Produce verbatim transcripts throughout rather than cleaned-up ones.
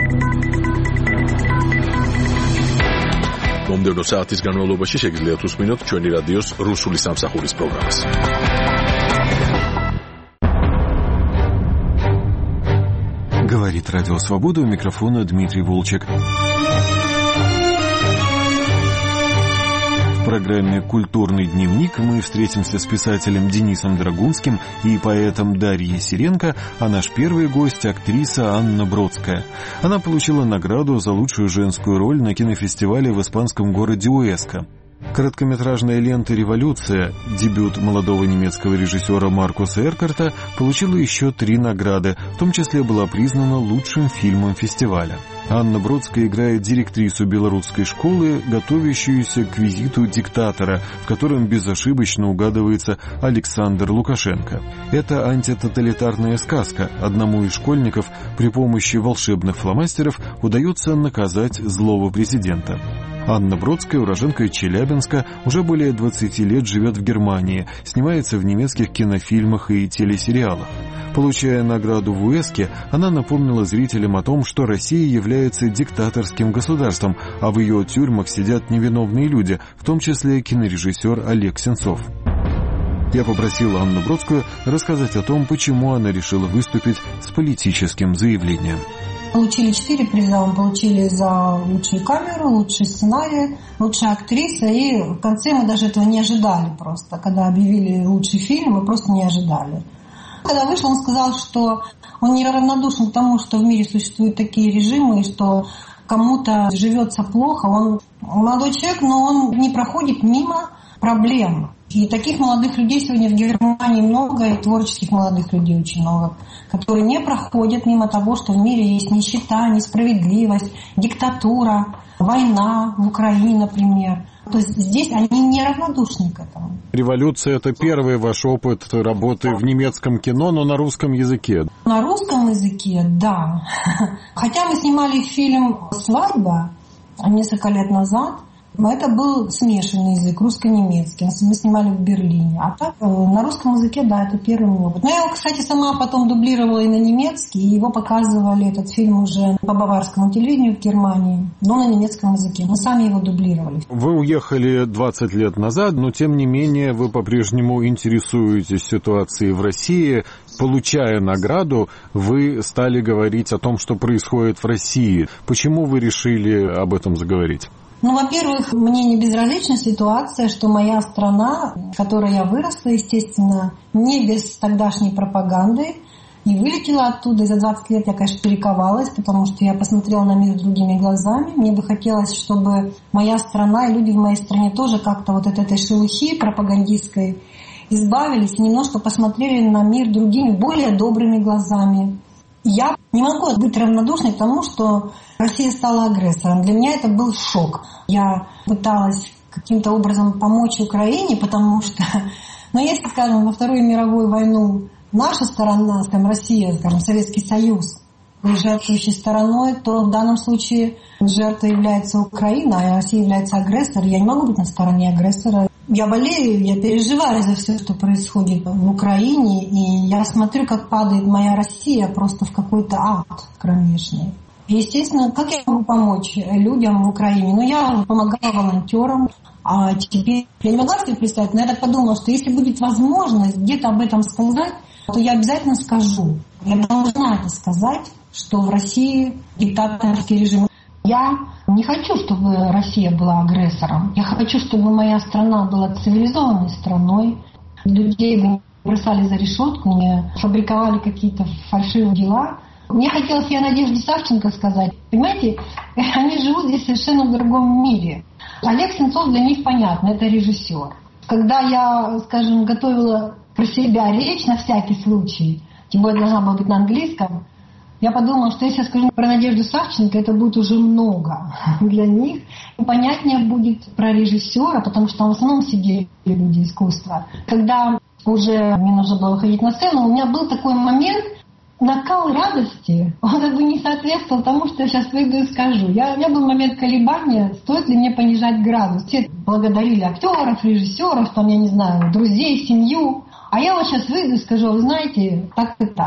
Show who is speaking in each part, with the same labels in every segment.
Speaker 1: მომდევნო საათის განმავლობაში შეგიძლიათ უსმინოთ ჩვენი რადიოს რუსული სამსახურის პროგრამას.
Speaker 2: Говорит Радио Свобода, у микрофона Дмитрий Волчек. В программе «Культурный дневник» мы встретимся с писателем Денисом Драгунским и поэтом Дарьей Сиренко, а наш первый гость – актриса Анна Бродская. Она получила награду за лучшую женскую роль на кинофестивале в испанском городе Уэска. Короткометражная лента «Революция», дебют молодого немецкого режиссера Маркуса Эркарта, получила еще три награды, в том числе была признана лучшим фильмом фестиваля. Анна Бродская играет директрису белорусской школы, готовящуюся к визиту диктатора, в котором безошибочно угадывается Александр Лукашенко. Это антитоталитарная сказка. Одному из школьников при помощи волшебных фломастеров удается наказать злого президента. Анна Бродская, уроженка Челябинска, уже более двадцати лет живет в Германии, снимается в немецких кинофильмах и телесериалах. Получая награду в Уэске, она напомнила зрителям о том, что Россия является диктаторским государством, а в ее тюрьмах сидят невиновные люди, в том числе кинорежиссер Олег Сенцов. Я попросил Анну Бродскую рассказать о том, почему она решила выступить с политическим заявлением.
Speaker 3: Получили четыре приза. Мы получили за лучшую камеру, лучший сценарий, лучшая актриса. И в конце мы даже этого не ожидали просто. Когда объявили лучший фильм, мы просто не ожидали. Когда вышел, он сказал, что он неравнодушен к тому, что в мире существуют такие режимы, и что кому-то живется плохо. Он молодой человек, но он не проходит мимо проблем. И таких молодых людей сегодня в Германии много, и творческих молодых людей очень много, которые не проходят мимо того, что в мире есть нищета, несправедливость, диктатура, война в Украине, например. То есть здесь они неравнодушны к этому.
Speaker 2: «Революция» — это первый ваш опыт работы в немецком кино, но на русском языке.
Speaker 3: На русском языке, да. Хотя мы снимали фильм «Свадьба» несколько лет назад, но это был смешанный язык, русско-немецкий. Мы снимали в Берлине. А так, на русском языке, да, это первый опыт. Но я его, кстати, сама потом дублировала и на немецкий, и его показывали, этот фильм, уже по баварскому телевидению в Германии, но на немецком языке. Мы сами его дублировали.
Speaker 2: Вы уехали двадцать лет назад, но тем не менее вы по-прежнему интересуетесь ситуацией в России. Получая награду, вы стали говорить о том, что происходит в России. Почему вы решили об этом заговорить?
Speaker 3: Ну, во-первых, мне не безразлична ситуация, что моя страна, в которой я выросла, естественно, не без тогдашней пропаганды, и вылетела оттуда. И за двадцать лет я, конечно, перековалась, потому что я посмотрела на мир другими глазами. Мне бы хотелось, чтобы моя страна и люди в моей стране тоже как-то вот от этой шелухи пропагандистской избавились и немножко посмотрели на мир другими, более добрыми глазами. Я не могу быть равнодушной к тому, что Россия стала агрессором. Для меня это был шок. Я пыталась каким-то образом помочь Украине, потому что, ну, если, скажем, во Вторую мировую войну наша сторона, скажем, Россия, скажем, Советский Союз, жертвующей стороной, то в данном случае жертвой является Украина, а Россия является агрессором. Я не могу быть на стороне агрессора. Я болею, я переживаю за все, что происходит в Украине, и я смотрю, как падает моя Россия просто в какой-то ад кромешный. И, естественно, как я могу помочь людям в Украине? Ну, я помогала волонтерам, а теперь я не могла себе представить, но я так подумала, что если будет возможность где-то об этом сказать, то я обязательно скажу. Я должна это сказать, что в России диктаторский режим. Я не хочу, чтобы Россия была агрессором. Я хочу, чтобы моя страна была цивилизованной страной. Людей бы не бросали за решетку, не фабриковали какие-то фальшивые дела. Мне хотелось я Надежде Савченко сказать. Понимаете, они живут здесь совершенно в другом мире. Олег Сенцов для них понятно, это режиссер. Когда я, скажем, готовила про себя речь на всякий случай, тем более должна была быть на английском, я подумала, что если я скажу про Надежду Савченко, это будет уже много для них. И понятнее будет про режиссера, потому что там в основном сидели люди искусства. Когда уже мне нужно было выходить на сцену, у меня был такой момент, накал радости, он как бы не соответствовал тому, что я сейчас выйду и скажу. Я, у меня был момент колебания, стоит ли мне понижать градус. Все благодарили актеров, режиссеров, там, я не знаю, друзей, семью. А я вот сейчас выйду и скажу, вы знаете, так и так.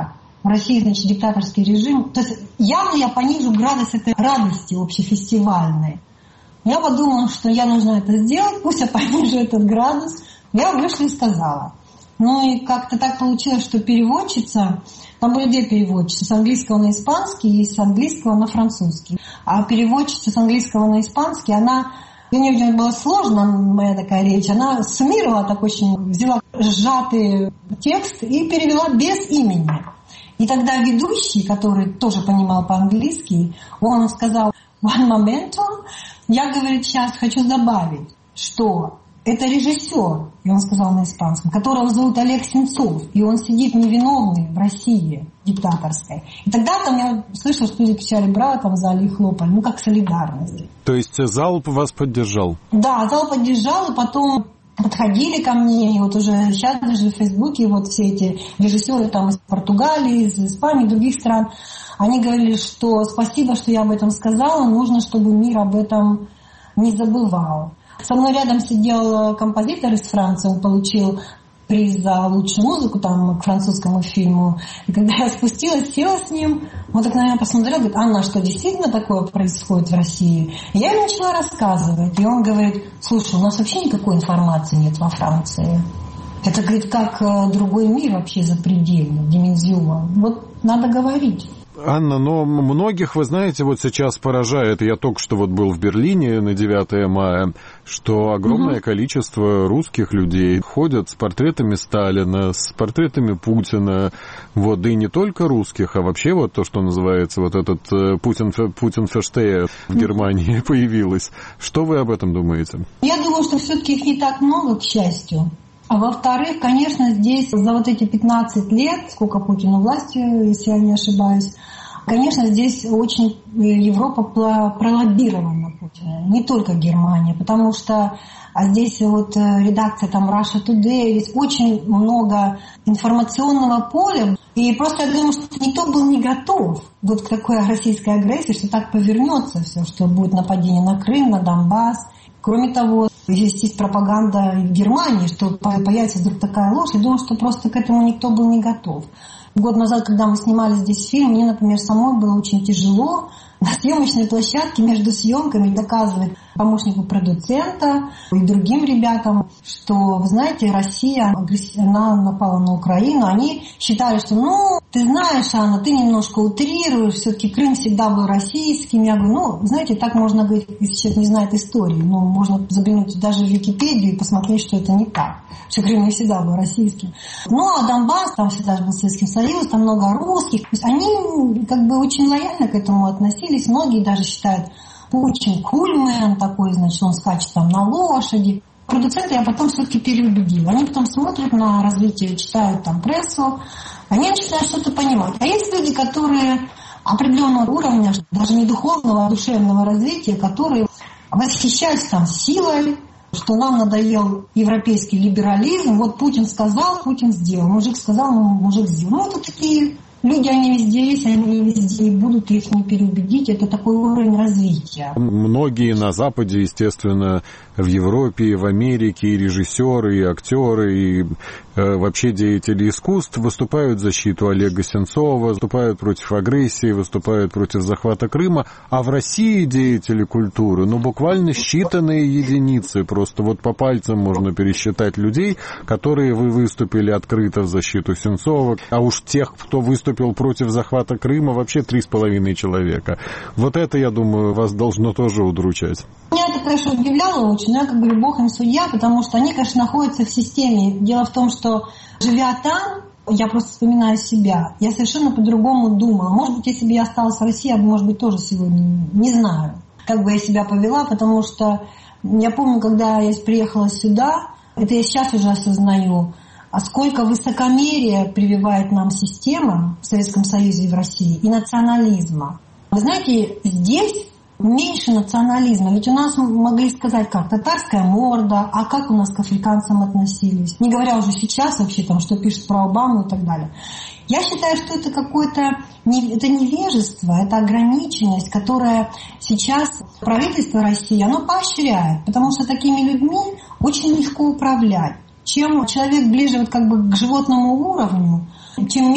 Speaker 3: в России, значит, диктаторский режим. То есть явно я понижу градус этой радости общефестивальной. Я подумала, что я должна это сделать, пусть я понижу этот градус. Я вышла и сказала. Ну и как-то так получилось, что переводчица, там были две переводчицы, с английского на испанский и с английского на французский. А переводчица с английского на испанский, она, для нее, видимо, было сложно, моя такая речь, она суммировала так очень, взяла сжатый текст и перевела без имени. И тогда ведущий, который тоже понимал по-английски, он сказал: «One momento». Я, говорит, сейчас хочу добавить, что это режиссер, и он сказал на испанском, которого зовут Олег Сенцов, и он сидит невиновный в России диктаторской. И тогда там я слышала, что люди кричали «браво», там в зале и хлопали, ну как солидарность.
Speaker 2: То есть зал вас поддержал? Да,
Speaker 3: зал поддержал, и потом подходили ко мне, и вот уже сейчас даже в Фейсбуке вот все эти режиссеры там из Португалии, из Испании, других стран, они говорили, что спасибо, что я об этом сказала, нужно, чтобы мир об этом не забывал. Со мной рядом сидел композитор из Франции, он получил приз за лучшую музыку там, к французскому фильму. И когда я спустилась, села с ним, он так на меня посмотрел, говорит: «Анна, что действительно такое происходит в России?» И я ему начала рассказывать, и он говорит: «Слушай, у нас вообще никакой информации нет во Франции. Это, говорит, как другой мир вообще запредельный, димензион. Вот надо говорить».
Speaker 2: Анна, но многих, вы знаете, вот сейчас поражает, я только что вот был в Берлине на девятое мая, что огромное угу. количество русских людей ходят с портретами Сталина, с портретами Путина, вот, да и не только русских, а вообще вот то, что называется, вот этот Путин, Путин-ферштея в Германии появилось. Что вы об этом думаете?
Speaker 3: Я думаю, что все-таки их не так много, к счастью. А во-вторых, конечно, здесь за вот эти пятнадцать лет, сколько Путину власти, если я не ошибаюсь, конечно, здесь очень Европа пролоббирована Путина, не только Германия, потому что а здесь вот редакция там Russia Today, здесь очень много информационного поля, и просто я думаю, что никто был не готов вот к такой российской агрессии, что так повернется все, что будет нападение на Крым, на Донбасс. Кроме того, здесь есть пропаганда в Германии, что появится вдруг такая ложь. Я думаю, что просто к этому никто был не готов. Год назад, когда мы снимали здесь фильм, мне, например, самой было очень тяжело на съемочной площадке между съемками доказывать помощнику продуцента и другим ребятам, что, вы знаете, Россия, она напала на Украину. Они считали, что, ну, ты знаешь, Анна, ты немножко утрируешь, все-таки Крым всегда был российским. Я говорю, ну, знаете, так можно говорить, если человек не знает истории. Ну, можно заглянуть даже в Википедию и посмотреть, что это не так, что Крым не всегда был российским. Ну, а Донбасс, там всегда был Советским Союзом, там много русских. То есть они как бы очень лояльно к этому относились. Многие даже считают, Путин кульмен такой, значит, он скачет там на лошади. Продуценты я потом все-таки переубедила. Они потом смотрят на развитие, читают там прессу, они начинают что-то понимать. А есть люди, которые определенного уровня, даже не духовного, а душевного развития, которые восхищаются там силой, что нам надоел европейский либерализм. Вот Путин сказал, Путин сделал. Мужик сказал, мужик сделал. Ну, это такие люди, они везде есть, они везде и будут, их не переубедить. Это такой уровень развития.
Speaker 2: Многие на Западе, естественно, в Европе, и в Америке, и режиссеры, и актеры, и э, вообще деятели искусств выступают в защиту Олега Сенцова, выступают против агрессии, выступают против захвата Крыма. А в России деятели культуры, ну, буквально считанные единицы. Просто вот по пальцам можно пересчитать людей, которые вы выступили открыто в защиту Сенцова. А уж тех, кто выступил против захвата Крыма, вообще три с половиной человека. Вот это, я думаю, вас должно тоже удручать.
Speaker 3: Меня это, конечно, удивляло очень, но я как бы бог им судья, потому что они, конечно, находятся в системе. Дело в том, что живя там, я просто вспоминаю себя, я совершенно по-другому думала. Может быть, если бы я осталась в России, я бы, может быть, тоже сегодня не знаю, как бы я себя повела, потому что я помню, когда я приехала сюда, это я сейчас уже осознаю, а сколько высокомерия прививает нам система в Советском Союзе и в России, и национализма. Вы знаете, здесь меньше национализма. Ведь у нас могли сказать, как татарская морда, а как у нас к африканцам относились. Не говоря уже сейчас вообще, там, что пишут про Обаму и так далее. Я считаю, что это какое-то это невежество, это ограниченность, которая сейчас правительство России, оно поощряет, потому что такими людьми очень легко управлять. Чем человек ближе вот как бы к животному уровню, тем меньше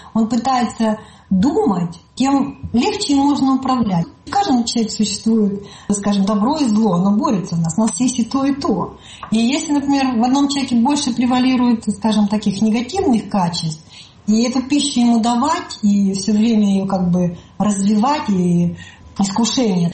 Speaker 3: он пытается думать, тем легче им можно управлять. В каждом человеке существует, скажем, добро и зло, оно борется у нас, у нас есть и то, и то. И если, например, в одном человеке больше превалирует, скажем, таких негативных качеств, и эту пищу ему давать, и все время ее как бы развивать, и искушение,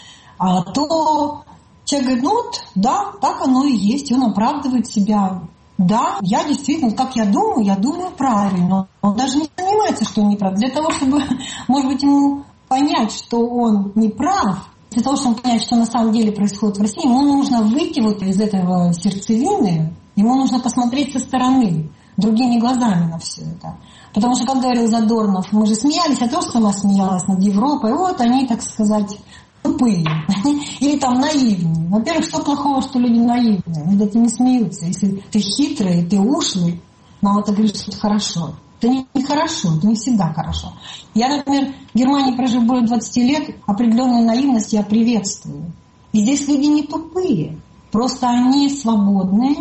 Speaker 3: то человек говорит, ну вот, да, так оно и есть, и он оправдывает себя. Да, я действительно, как я думаю, я думаю правильно. Он даже не занимается, что он не прав. Для того, чтобы, может быть, ему понять, что он не прав, для того, чтобы понять, что на самом деле происходит в России, ему нужно выйти вот из этого сердцевины, ему нужно посмотреть со стороны, другими глазами на все это. Потому что, как говорил Задорнов, мы же смеялись, я тоже сама смеялась над Европой, вот они, так сказать, тупые или там наивные. Во-первых, что плохого, что люди наивные? Над этим не смеются. Если ты хитрый, ты ушлый, нам это говорит, что это хорошо. Это не, не хорошо, это не всегда хорошо. Я, например, в Германии прожив более двадцати лет, определенную наивность я приветствую. И здесь люди не тупые, просто они свободные,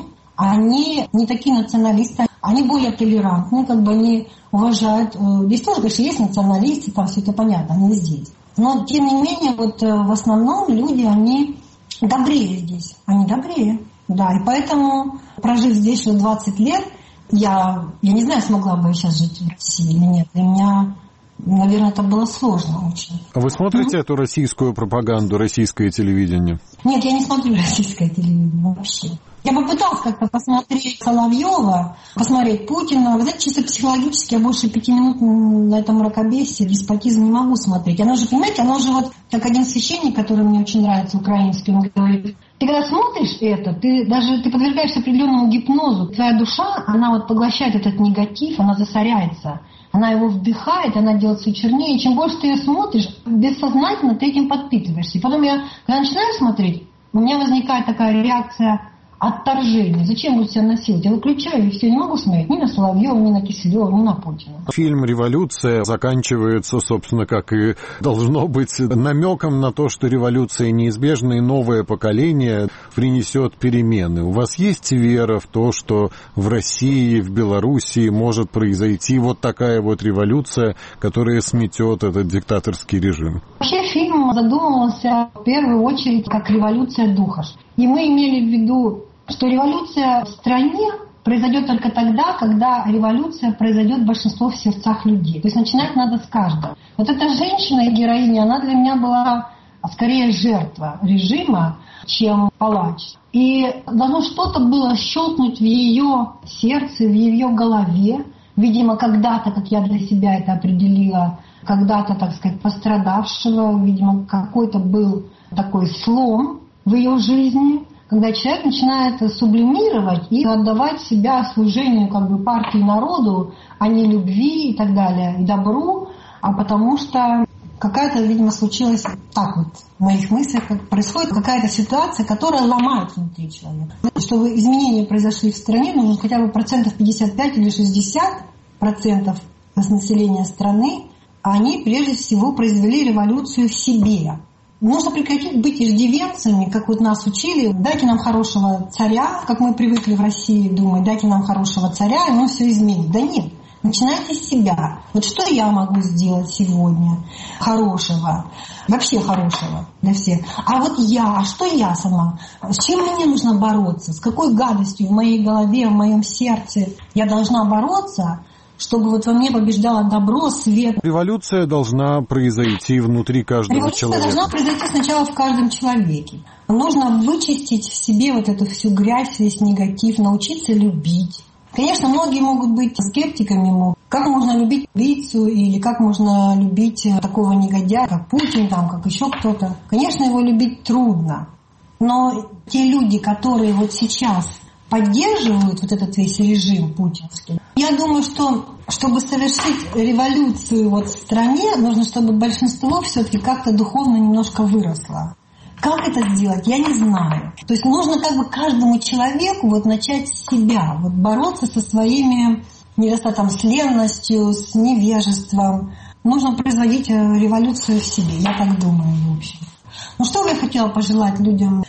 Speaker 3: они не такие националисты, они более толерантные, как бы они уважают. Здесь тоже, конечно, есть националисты, там все это понятно, они здесь. Но, тем не менее, вот в основном люди, они добрее здесь. Они добрее. Да, и поэтому, прожив здесь уже двадцать лет, я, я не знаю, смогла бы я сейчас жить в России или нет. Для меня, наверное, это было сложно очень.
Speaker 2: А вы смотрите mm-hmm. эту российскую пропаганду, российское телевидение?
Speaker 3: Нет, я не смотрю российское телевидение вообще. Я попыталась как-то посмотреть Соловьева, посмотреть Путина. Вы знаете, чисто психологически я больше пяти минут на этом мракобесии, деспотизм не могу смотреть. Оно же, понимаете, оно же вот, как один священник, который мне очень нравится, украинский, он говорит, ты когда смотришь это, ты даже ты подвергаешься определенному гипнозу. Твоя душа, она вот поглощает этот негатив, она засоряется. Она его вдыхает, она делает все чернее. И чем больше ты ее смотришь, бессознательно ты этим подпитываешься. И потом я, когда начинаю смотреть, у меня возникает такая реакция отторжение. Зачем буду себя насиловать? Я выключаю, и все, не могу смотреть ни на Соловьева, ни на Киселева, ни на Путина.
Speaker 2: Фильм «Революция» заканчивается, собственно, как и должно быть, намеком на то, что революция неизбежна, и новое поколение принесет перемены. У вас есть вера в то, что в России, в Белоруссии может произойти вот такая вот революция, которая сметет этот диктаторский режим?
Speaker 3: Вообще фильм задумывался в первую очередь как революция духа. И мы имели в виду, что революция в стране произойдет только тогда, когда революция произойдет большинство в сердцах людей. То есть начинать надо с каждого. Вот эта женщина и героиня, она для меня была скорее жертва режима, чем палач. И должно что-то было щелкнуть в ее сердце, в ее голове. Видимо, когда-то, как я для себя это определила, когда-то, так сказать, пострадавшего, видимо, какой-то был такой слом в ее жизни, когда человек начинает сублимировать и отдавать себя служению как бы партии народу, а не любви и так далее, и добру, а потому что какая-то, видимо, случилась так вот в моих мыслях, как происходит какая-то ситуация, которая ломает внутри человека. Чтобы изменения произошли в стране, нужно хотя бы процентов пятьдесят пять или шестьдесят процентов населения страны, а они прежде всего произвели революцию в себе. Нужно прекратить быть иждивенцами, как вот нас учили. Дайте нам хорошего царя, как мы привыкли в России думать, дайте нам хорошего царя, и он все изменит. Да нет, начинайте с себя. Вот что я могу сделать сегодня хорошего, вообще хорошего для всех. А вот я, а что я сама? С чем мне нужно бороться? С какой гадостью в моей голове, в моем сердце я должна бороться, чтобы вот во мне побеждало добро, свет.
Speaker 2: Революция должна произойти внутри каждого
Speaker 3: Революция
Speaker 2: человека.
Speaker 3: Революция должна произойти сначала в каждом человеке. Нужно вычистить в себе вот эту всю грязь, весь негатив, научиться любить. Конечно, многие могут быть скептиками, как можно любить убийцу или как можно любить такого негодяя, как Путин, там, как еще кто-то. Конечно, его любить трудно. Но те люди, которые вот сейчас поддерживают вот этот весь режим путинский. Я думаю, что чтобы совершить революцию вот в стране, нужно, чтобы большинство все-таки как-то духовно немножко выросло. Как это сделать, я не знаю. То есть нужно как бы каждому человеку вот начать с себя, вот бороться со своими недостатками, с ленностью, с невежеством. Нужно производить революцию в себе, я так думаю, в общем. Ну что бы я хотела пожелать людям в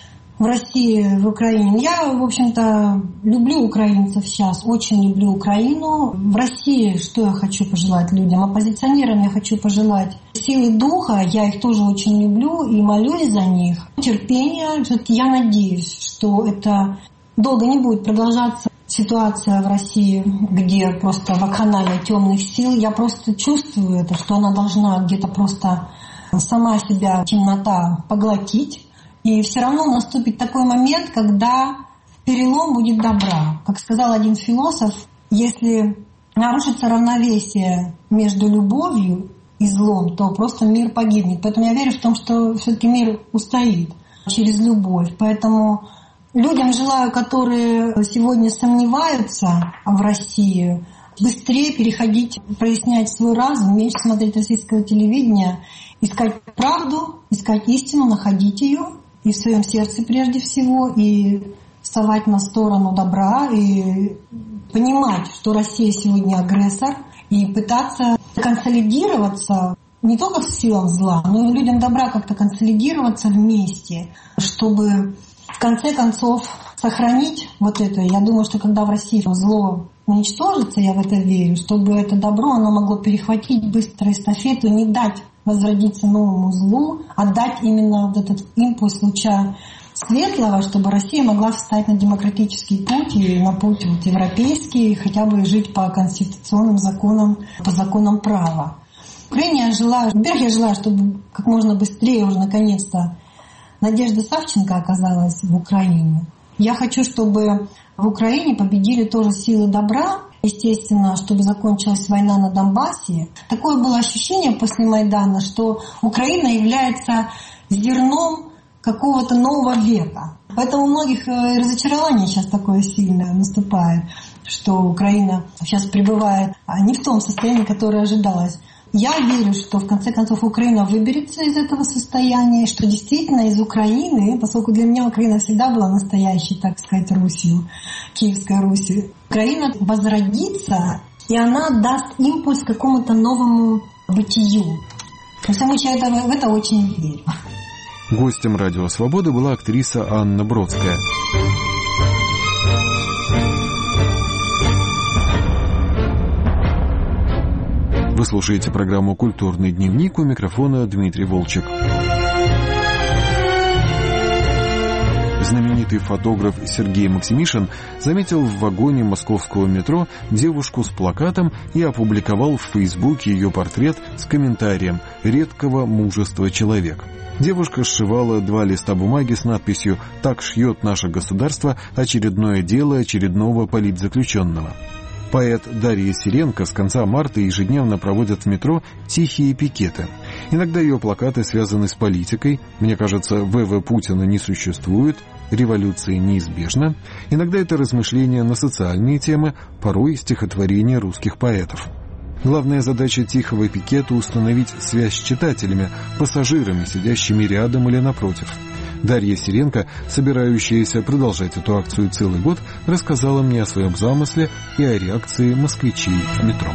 Speaker 3: в России, в Украине. Я, в общем-то, люблю украинцев сейчас, очень люблю Украину. В России что я хочу пожелать людям? Оппозиционерам я хочу пожелать силы духа, я их тоже очень люблю и молюсь за них. Терпения. Все-таки я надеюсь, что это долго не будет продолжаться. Ситуация в России, где просто вакханалия темных сил, я просто чувствую это, что она должна где-то просто сама себя, темнота, поглотить. И все равно наступит такой момент, когда перелом будет добра. Как сказал один философ, если нарушится равновесие между любовью и злом, то просто мир погибнет. Поэтому я верю в том, что все-таки мир устоит через любовь. Поэтому людям желаю, которые сегодня сомневаются в России, быстрее переходить, прояснять свой разум, меньше смотреть российское телевидение, искать правду, искать истину, находить ее и в своем сердце прежде всего, и вставать на сторону добра, и понимать, что Россия сегодня агрессор, и пытаться консолидироваться не только с силам зла, но и людям добра как-то консолидироваться вместе, чтобы в конце концов сохранить вот это. Я думаю, что когда в России зло уничтожится, я в это верю, чтобы это добро оно могло перехватить быстро эстафету, не дать возродиться новому злу, а дать именно вот этот импульс луча светлого, чтобы Россия могла встать на демократический путь и на путь вот европейский, и хотя бы жить по конституционным законам, по законам права. В Украине я желаю, во-первых, я желаю, чтобы как можно быстрее уже наконец-то Надежда Савченко оказалась в Украине. Я хочу, чтобы в Украине победили тоже силы добра, естественно, чтобы закончилась война на Донбассе. Такое было ощущение после Майдана, что Украина является зерном какого-то нового века. Поэтому у многих разочарование сейчас такое сильное наступает, что Украина сейчас пребывает не в том состоянии, которое ожидалось. Я верю, что в конце концов Украина выберется из этого состояния, что действительно из Украины, поскольку для меня Украина всегда была настоящей, так сказать, Русью, Киевской Русью, Украина возродится, и она даст импульс какому-то новому бытию. Потому что я в это очень верю.
Speaker 2: Гостем «Радио Свобода» была актриса Анна Бродская. Вы слушаете программу «Культурный дневник», у микрофона Дмитрий Волчек. Знаменитый фотограф Сергей Максимишин заметил в вагоне московского метро девушку с плакатом и опубликовал в Фейсбуке ее портрет с комментарием «Редкого мужества человек». Девушка сшивала два листа бумаги с надписью «Так шьет наше государство очередное дело очередного политзаключенного». Поэт Дарья Сиренко с конца марта ежедневно проводит в метро тихие пикеты. Иногда ее плакаты связаны с политикой. Мне кажется, ВВ Путина не существует, революция неизбежна. Иногда это размышления на социальные темы, порой стихотворения русских поэтов. Главная задача тихого пикета — установить связь с читателями, пассажирами, сидящими рядом или напротив. Дарья Сиренко, собирающаяся продолжать эту акцию целый год, рассказала мне о своем замысле и о реакции москвичей в метро.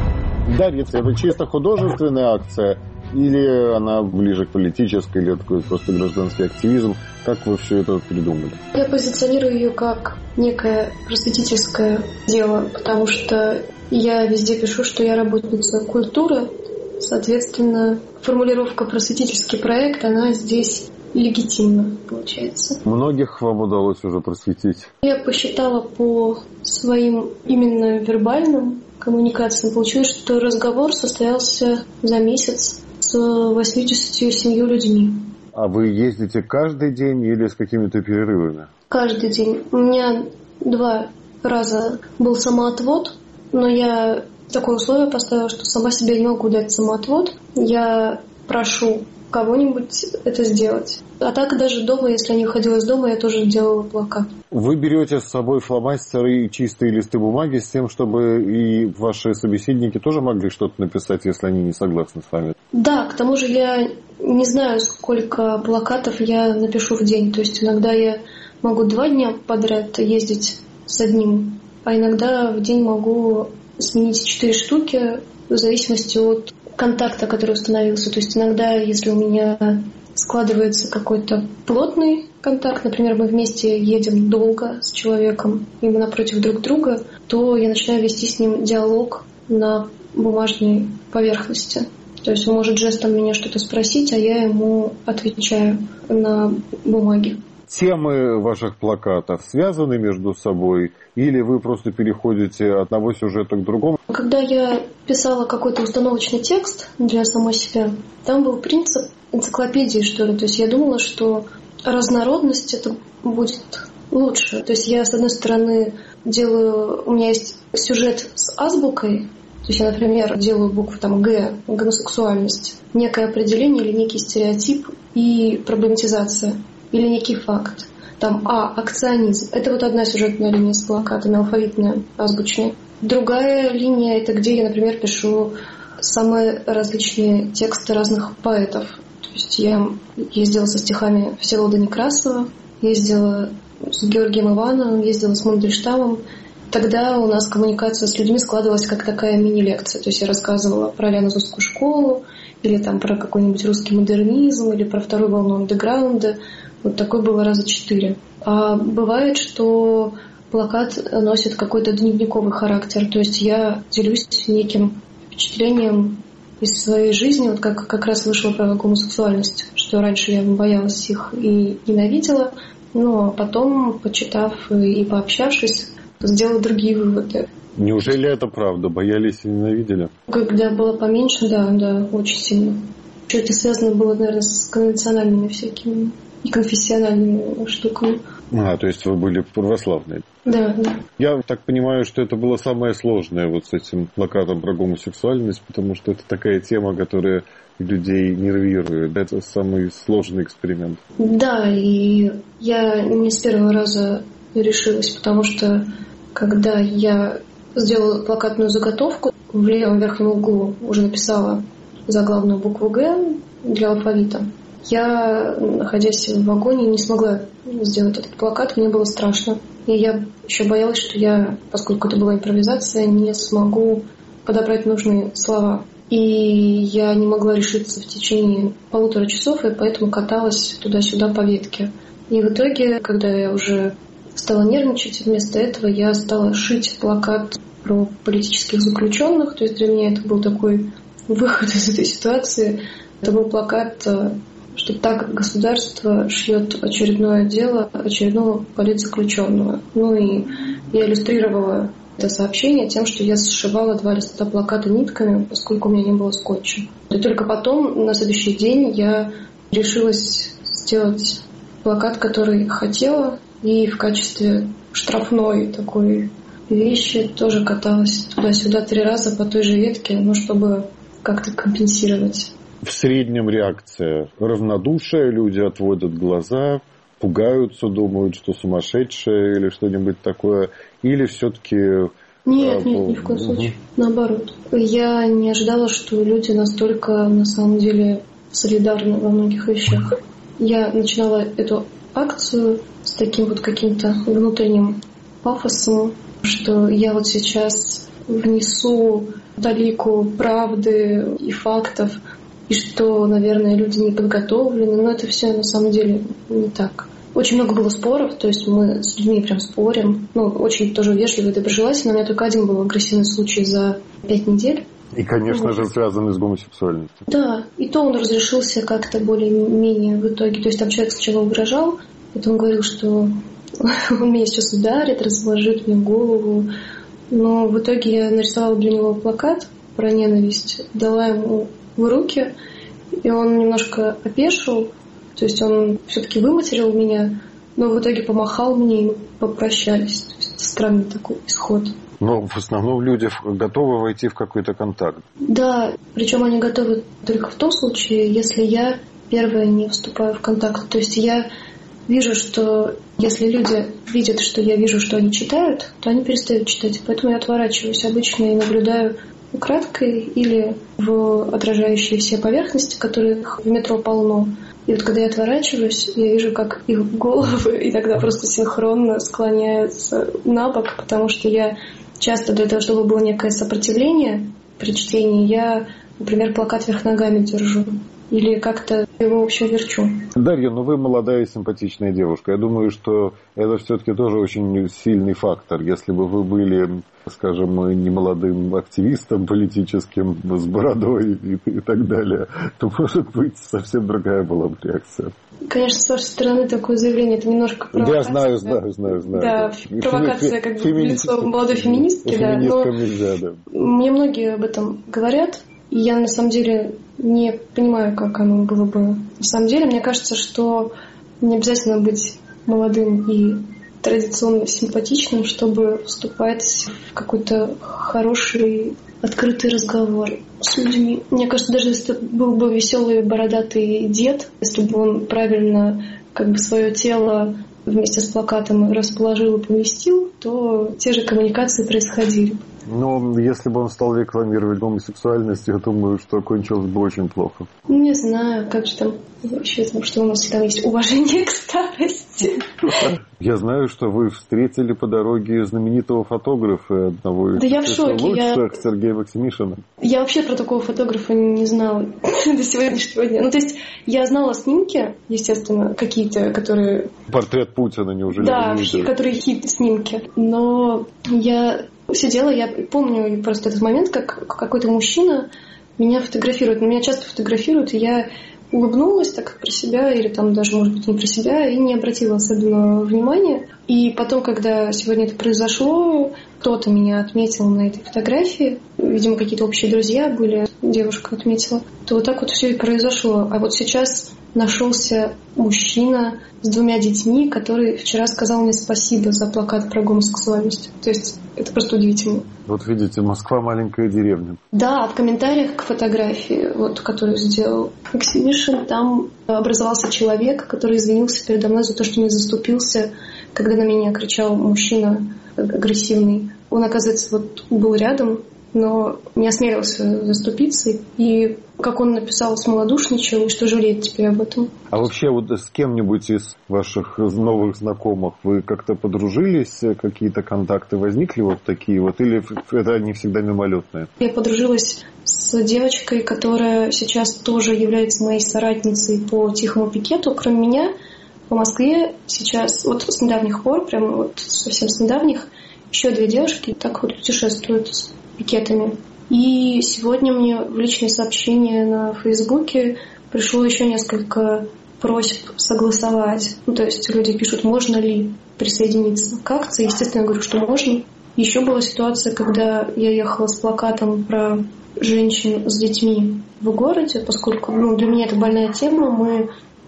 Speaker 4: Дарья, это чисто художественная акция или она ближе к политической, или такой просто гражданский активизм? Как вы все это придумали?
Speaker 5: Я позиционирую ее как некое просветительское дело, потому что я везде пишу, что я работница культуры. Соответственно, формулировка «просветительский проект», она здесь легитимно получается.
Speaker 4: Многих вам удалось уже просветить? Я
Speaker 5: посчитала по своим именно вербальным коммуникациям. Получилось, что разговор состоялся за месяц с восьмидесятью семью людьми.
Speaker 4: А вы ездите каждый день или с какими-то перерывами?
Speaker 5: Каждый день. У меня два раза был самоотвод, но я такое условие поставила, что сама себе не могу дать самоотвод. Я прошу кого-нибудь это сделать. А так даже дома, если я не уходила из дома, я тоже делала плакат.
Speaker 4: Вы берете с собой фломастеры и чистые листы бумаги с тем, чтобы и ваши собеседники тоже могли что-то написать, если они не согласны с вами?
Speaker 5: Да, к тому же я не знаю, сколько плакатов я напишу в день. То есть иногда я могу два дня подряд ездить с одним, а иногда в день могу сменить четыре штуки в зависимости от контакта, который установился. То есть иногда, если у меня складывается какой-то плотный контакт, например, мы вместе едем долго с человеком, и мы напротив друг друга, то я начинаю вести с ним диалог на бумажной поверхности. То есть он может жестом меня что-то спросить, а я ему отвечаю на бумаге.
Speaker 4: Темы ваших плакатов связаны между собой или вы просто переходите от одного сюжета к другому?
Speaker 5: Когда я писала какой-то установочный текст для самой себя, там был принцип энциклопедии, что ли. То есть я думала, что разнородность это будет лучше. То есть я, с одной стороны, делаю... У меня есть сюжет с азбукой. То есть я, например, делаю букву там Г, гомосексуальность, некое определение или некий стереотип и проблематизация. Или некий факт. Там А, акционизм. Это вот одна сюжетная линия с плакатами, алфавитная, азбучная. Другая линия — это где я, например, пишу самые различные тексты разных поэтов. То есть я ездила со стихами Всеволода Некрасова, ездила с Георгием Ивановым, ездила с Мандельштамом. Тогда у нас коммуникация с людьми складывалась как такая мини-лекция. То есть я рассказывала про Ленинскую школу, или там про какой-нибудь русский модернизм, или про вторую волну андеграунда. Вот такое было раза четыре. А бывает, что плакат носит какой-то дневниковый характер. То есть я делюсь неким впечатлением из своей жизни. Вот как, как раз вышла про гомосексуальность, что раньше я боялась их и ненавидела. Но потом, почитав и пообщавшись, сделала другие выводы.
Speaker 4: Неужели это правда? Боялись и ненавидели?
Speaker 5: Когда была поменьше, да, да, очень сильно. Что это связано было, наверное, с конвенциональными всякими и конфессиональными штуками.
Speaker 4: А, то есть вы были православные?
Speaker 5: Да, да.
Speaker 4: Я так понимаю, что это было самое сложное вот с этим плакатом про гомосексуальность, потому что это такая тема, которая людей нервирует. Это самый сложный эксперимент.
Speaker 5: Да, и я не с первого раза решилась, потому что когда я сделала плакатную заготовку, в левом верхнем углу уже написала заглавную букву «Г» для алфавита. Я, находясь в вагоне, не смогла сделать этот плакат, мне было страшно. И я еще боялась, что я, поскольку это была импровизация, не смогу подобрать нужные слова. И я не могла решиться в течение полутора часов, и поэтому каталась туда-сюда по ветке. И в итоге, когда я уже стала нервничать, вместо этого я стала шить плакат про политических заключенных. То есть для меня это был такой выход из этой ситуации. Это был плакат, что так государство шьет очередное дело очередного политзаключенного. Ну и я иллюстрировала это сообщение тем, что я сшивала два листа плаката нитками, поскольку у меня не было скотча. И только потом, на следующий день, я решилась сделать плакат, который хотела, и в качестве штрафной такой вещи тоже каталась туда-сюда три раза по той же ветке, ну, чтобы как-то компенсировать.
Speaker 4: В среднем реакция равнодушие, люди отводят глаза, пугаются, думают, что сумасшедшие или что-нибудь такое, или все-таки...
Speaker 5: Нет, нет, ни в коем случае. Угу. Наоборот. Я не ожидала, что люди настолько, на самом деле, солидарны во многих вещах. Я начинала эту акцию с таким вот каким-то внутренним пафосом, что я вот сейчас внесу талику правды и фактов, и что, наверное, люди не подготовлены, но это все на самом деле не так. Очень много было споров, то есть мы с людьми прям спорим, ну, очень тоже вежливо и доброжелательно. У меня только один был агрессивный случай за пять недель.
Speaker 4: И, конечно
Speaker 5: вот.
Speaker 4: же, связанный с гомосексуальностью.
Speaker 5: Да, и то он разрешился как-то более-менее в итоге. То есть там человек сначала угрожал, потом говорил, что он меня сейчас ударит, разложит мне голову. Но в итоге я нарисовала для него плакат про ненависть, дала ему в руки, и он немножко опешил. То есть он все-таки выматерил меня, но в итоге помахал мне, и мы попрощались. То есть это странный такой исход.
Speaker 4: Но в основном люди готовы войти в какой-то контакт.
Speaker 5: Да, причем они готовы только в том случае, если я первая не вступаю в контакт. То есть я вижу, что если люди видят, что я вижу, что они читают, то они перестают читать. Поэтому я отворачиваюсь обычно и наблюдаю украдкой или в отражающие все поверхности, которых в метро полно. И вот когда я отворачиваюсь, я вижу, как их головы иногда просто синхронно склоняются на бок, потому что я часто для того, чтобы было некое сопротивление при чтении, я, например, плакат вверх ногами держу. Или как-то его, в общем, верчу.
Speaker 4: Дарья, ну вы молодая и симпатичная девушка. Я думаю, что это все-таки тоже очень сильный фактор. Если бы вы были, скажем, не молодым активистом политическим с бородой и, и так далее, то, может быть, совсем другая была бы реакция.
Speaker 5: Конечно, с вашей стороны такое заявление, это немножко провокация.
Speaker 4: Я знаю, знаю, знаю, знаю.
Speaker 5: Да,
Speaker 4: да.
Speaker 5: провокация как бы в лицо молодой феминистки. Да, но
Speaker 4: нельзя, да.
Speaker 5: Мне многие об этом говорят, и я на самом деле не понимаю, как оно было бы. На самом деле, мне кажется, что не обязательно быть молодым и традиционно симпатичным, чтобы вступать в какой-то хороший, открытый разговор с людьми. Мне кажется, даже если это был бы веселый бородатый дед, если бы он правильно как бы свое тело вместе с плакатом расположил и поместил, то те же коммуникации происходили.
Speaker 4: Но если бы он стал рекламировать гомосексуальность, я думаю, что кончилось бы очень плохо.
Speaker 5: Не знаю, как же там вообще, потому что у нас всегда есть уважение к старости.
Speaker 4: Я знаю, что вы встретили по дороге знаменитого фотографа, одного из
Speaker 5: да я в шоке.
Speaker 4: лучших,
Speaker 5: я...
Speaker 4: Сергея Максимишина.
Speaker 5: Я вообще про такого фотографа не знала до сегодняшнего дня. Ну, то есть, я знала снимки, естественно, какие-то, которые...
Speaker 4: Портрет Путина, неужели?
Speaker 5: Да, которые хит-снимки. Но я сидела, я помню просто этот момент, как какой-то мужчина меня фотографирует. Меня часто фотографируют, и я улыбнулась так про себя, или там даже, может быть, не про себя, и не обратила особенного внимания. И потом, когда сегодня это произошло, кто-то меня отметил на этой фотографии, видимо, какие-то общие друзья были, девушка отметила, то вот так вот все и произошло. А вот сейчас нашелся мужчина с двумя детьми, который вчера сказал мне спасибо за плакат про гомосексуальность. То есть это просто удивительно.
Speaker 4: Вот видите, Москва маленькая деревня.
Speaker 5: Да, в комментариях к фотографии, вот, которую сделал Максимишин, там образовался человек, который извинился передо мной за то, что не заступился, когда на меня кричал мужчина агрессивный. Он, оказывается, вот был рядом, но не осмелился заступиться. И, как он написал, смолодушничал, и что жалеет теперь об этом.
Speaker 4: А вообще вот с кем-нибудь из ваших новых знакомых вы как-то подружились? Какие-то контакты возникли вот такие вот? Или это не всегда мимолетные?
Speaker 5: Я подружилась с девочкой, которая сейчас тоже является моей соратницей по тихому пикету. Кроме меня, в Москве сейчас, вот с недавних пор, прям вот совсем с недавних, еще две девушки так вот путешествуют с пикетами. И сегодня мне в личные сообщения на Фейсбуке пришло еще несколько просьб согласовать. Ну, то есть люди пишут, можно ли присоединиться к акции. Естественно, я говорю, что можно. Еще была ситуация, когда я ехала с плакатом про женщин с детьми в городе, поскольку ну, для меня это больная тема. Мы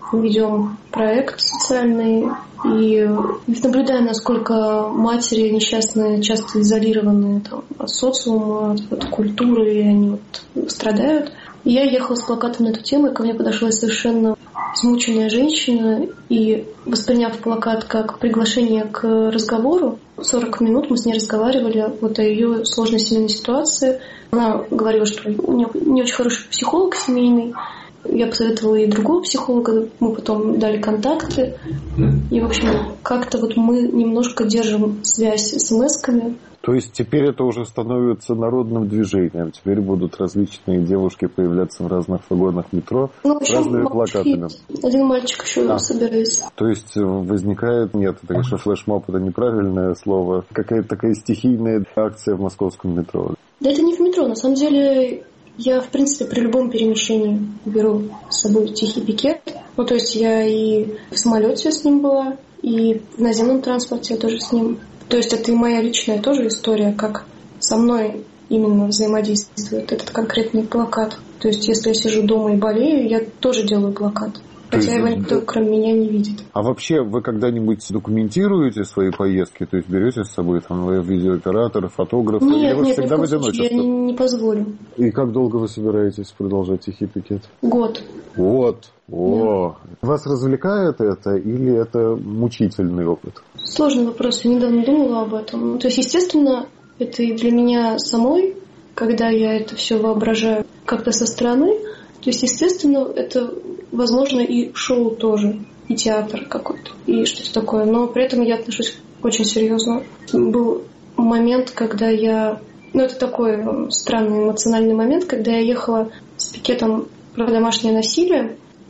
Speaker 5: ведем проект социальный, и наблюдая, насколько матери несчастные, часто изолированные там, от социума, от, от культуры, и они вот страдают. И я ехала с плакатом на эту тему, и ко мне подошла совершенно измученная женщина, и, восприняв плакат как приглашение к разговору, сорок минут мы с ней разговаривали вот о ее сложной семейной ситуации. Она говорила, что у нее не очень хороший психолог семейный. Я посоветовала ей другого психолога, мы потом дали контакты. И, в общем, как-то вот мы немножко держим связь с эс-эм-эсками.
Speaker 4: То есть теперь это уже становится народным движением. Теперь будут различные девушки появляться в разных вагонах метро
Speaker 5: ну,
Speaker 4: с разными плакатами.
Speaker 5: Один мальчик еще а. собирается.
Speaker 4: То есть возникает, нет, это, конечно, флешмоб, это неправильное слово, какая-то такая стихийная акция в московском метро.
Speaker 5: Да это не в метро, на самом деле... Я, в принципе, при любом перемещении беру с собой тихий пикет. Ну, то есть я и в самолете с ним была, и в наземном транспорте я тоже с ним. То есть это и моя личная тоже история, как со мной именно взаимодействует этот конкретный плакат. То есть если я сижу дома и болею, я тоже делаю плакат. Хотя его никто, кроме меня, не видит.
Speaker 4: А вообще, вы когда-нибудь документируете свои поездки? То есть берете с собой там видеооператора, фотографа?
Speaker 5: Нет,
Speaker 4: или вы
Speaker 5: нет,
Speaker 4: всегда в одиночестве?
Speaker 5: Я не, не позволю.
Speaker 4: И как долго вы собираетесь продолжать тихий пикет?
Speaker 5: Год.
Speaker 4: Год? О, да. Вас развлекает это или это мучительный опыт?
Speaker 5: Сложный вопрос. Я недавно думала об этом. То есть, естественно, это и для меня самой, когда я это все воображаю как-то со стороны. То есть, естественно, это, возможно, и шоу тоже, и театр какой-то, и что-то такое. Но при этом я отношусь очень серьезно. Был момент, когда я... Ну, это такой странный эмоциональный момент, когда я ехала с пикетом про домашнее насилие,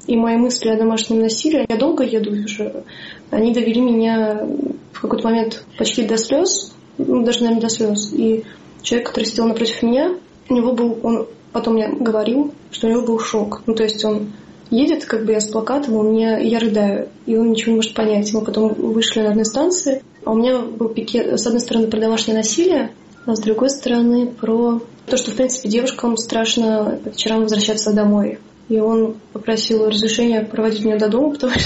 Speaker 5: и мои мысли о домашнем насилии, я долго еду уже, они довели меня в какой-то момент почти до слез, ну, даже, наверное, до слез. И человек, который сидел напротив меня, у него был, он потом мне говорил, что у него был шок. Ну, то есть он едет, как бы я с плакатом, у меня, я рыдаю, и он ничего не может понять. Мы потом вышли на одной станции, а у меня был пикет, с одной стороны, про домашнее насилие, а с другой стороны, про то, что, в принципе, девушкам страшно по вечерам возвращаться домой. И он попросил разрешения проводить меня до дома, потому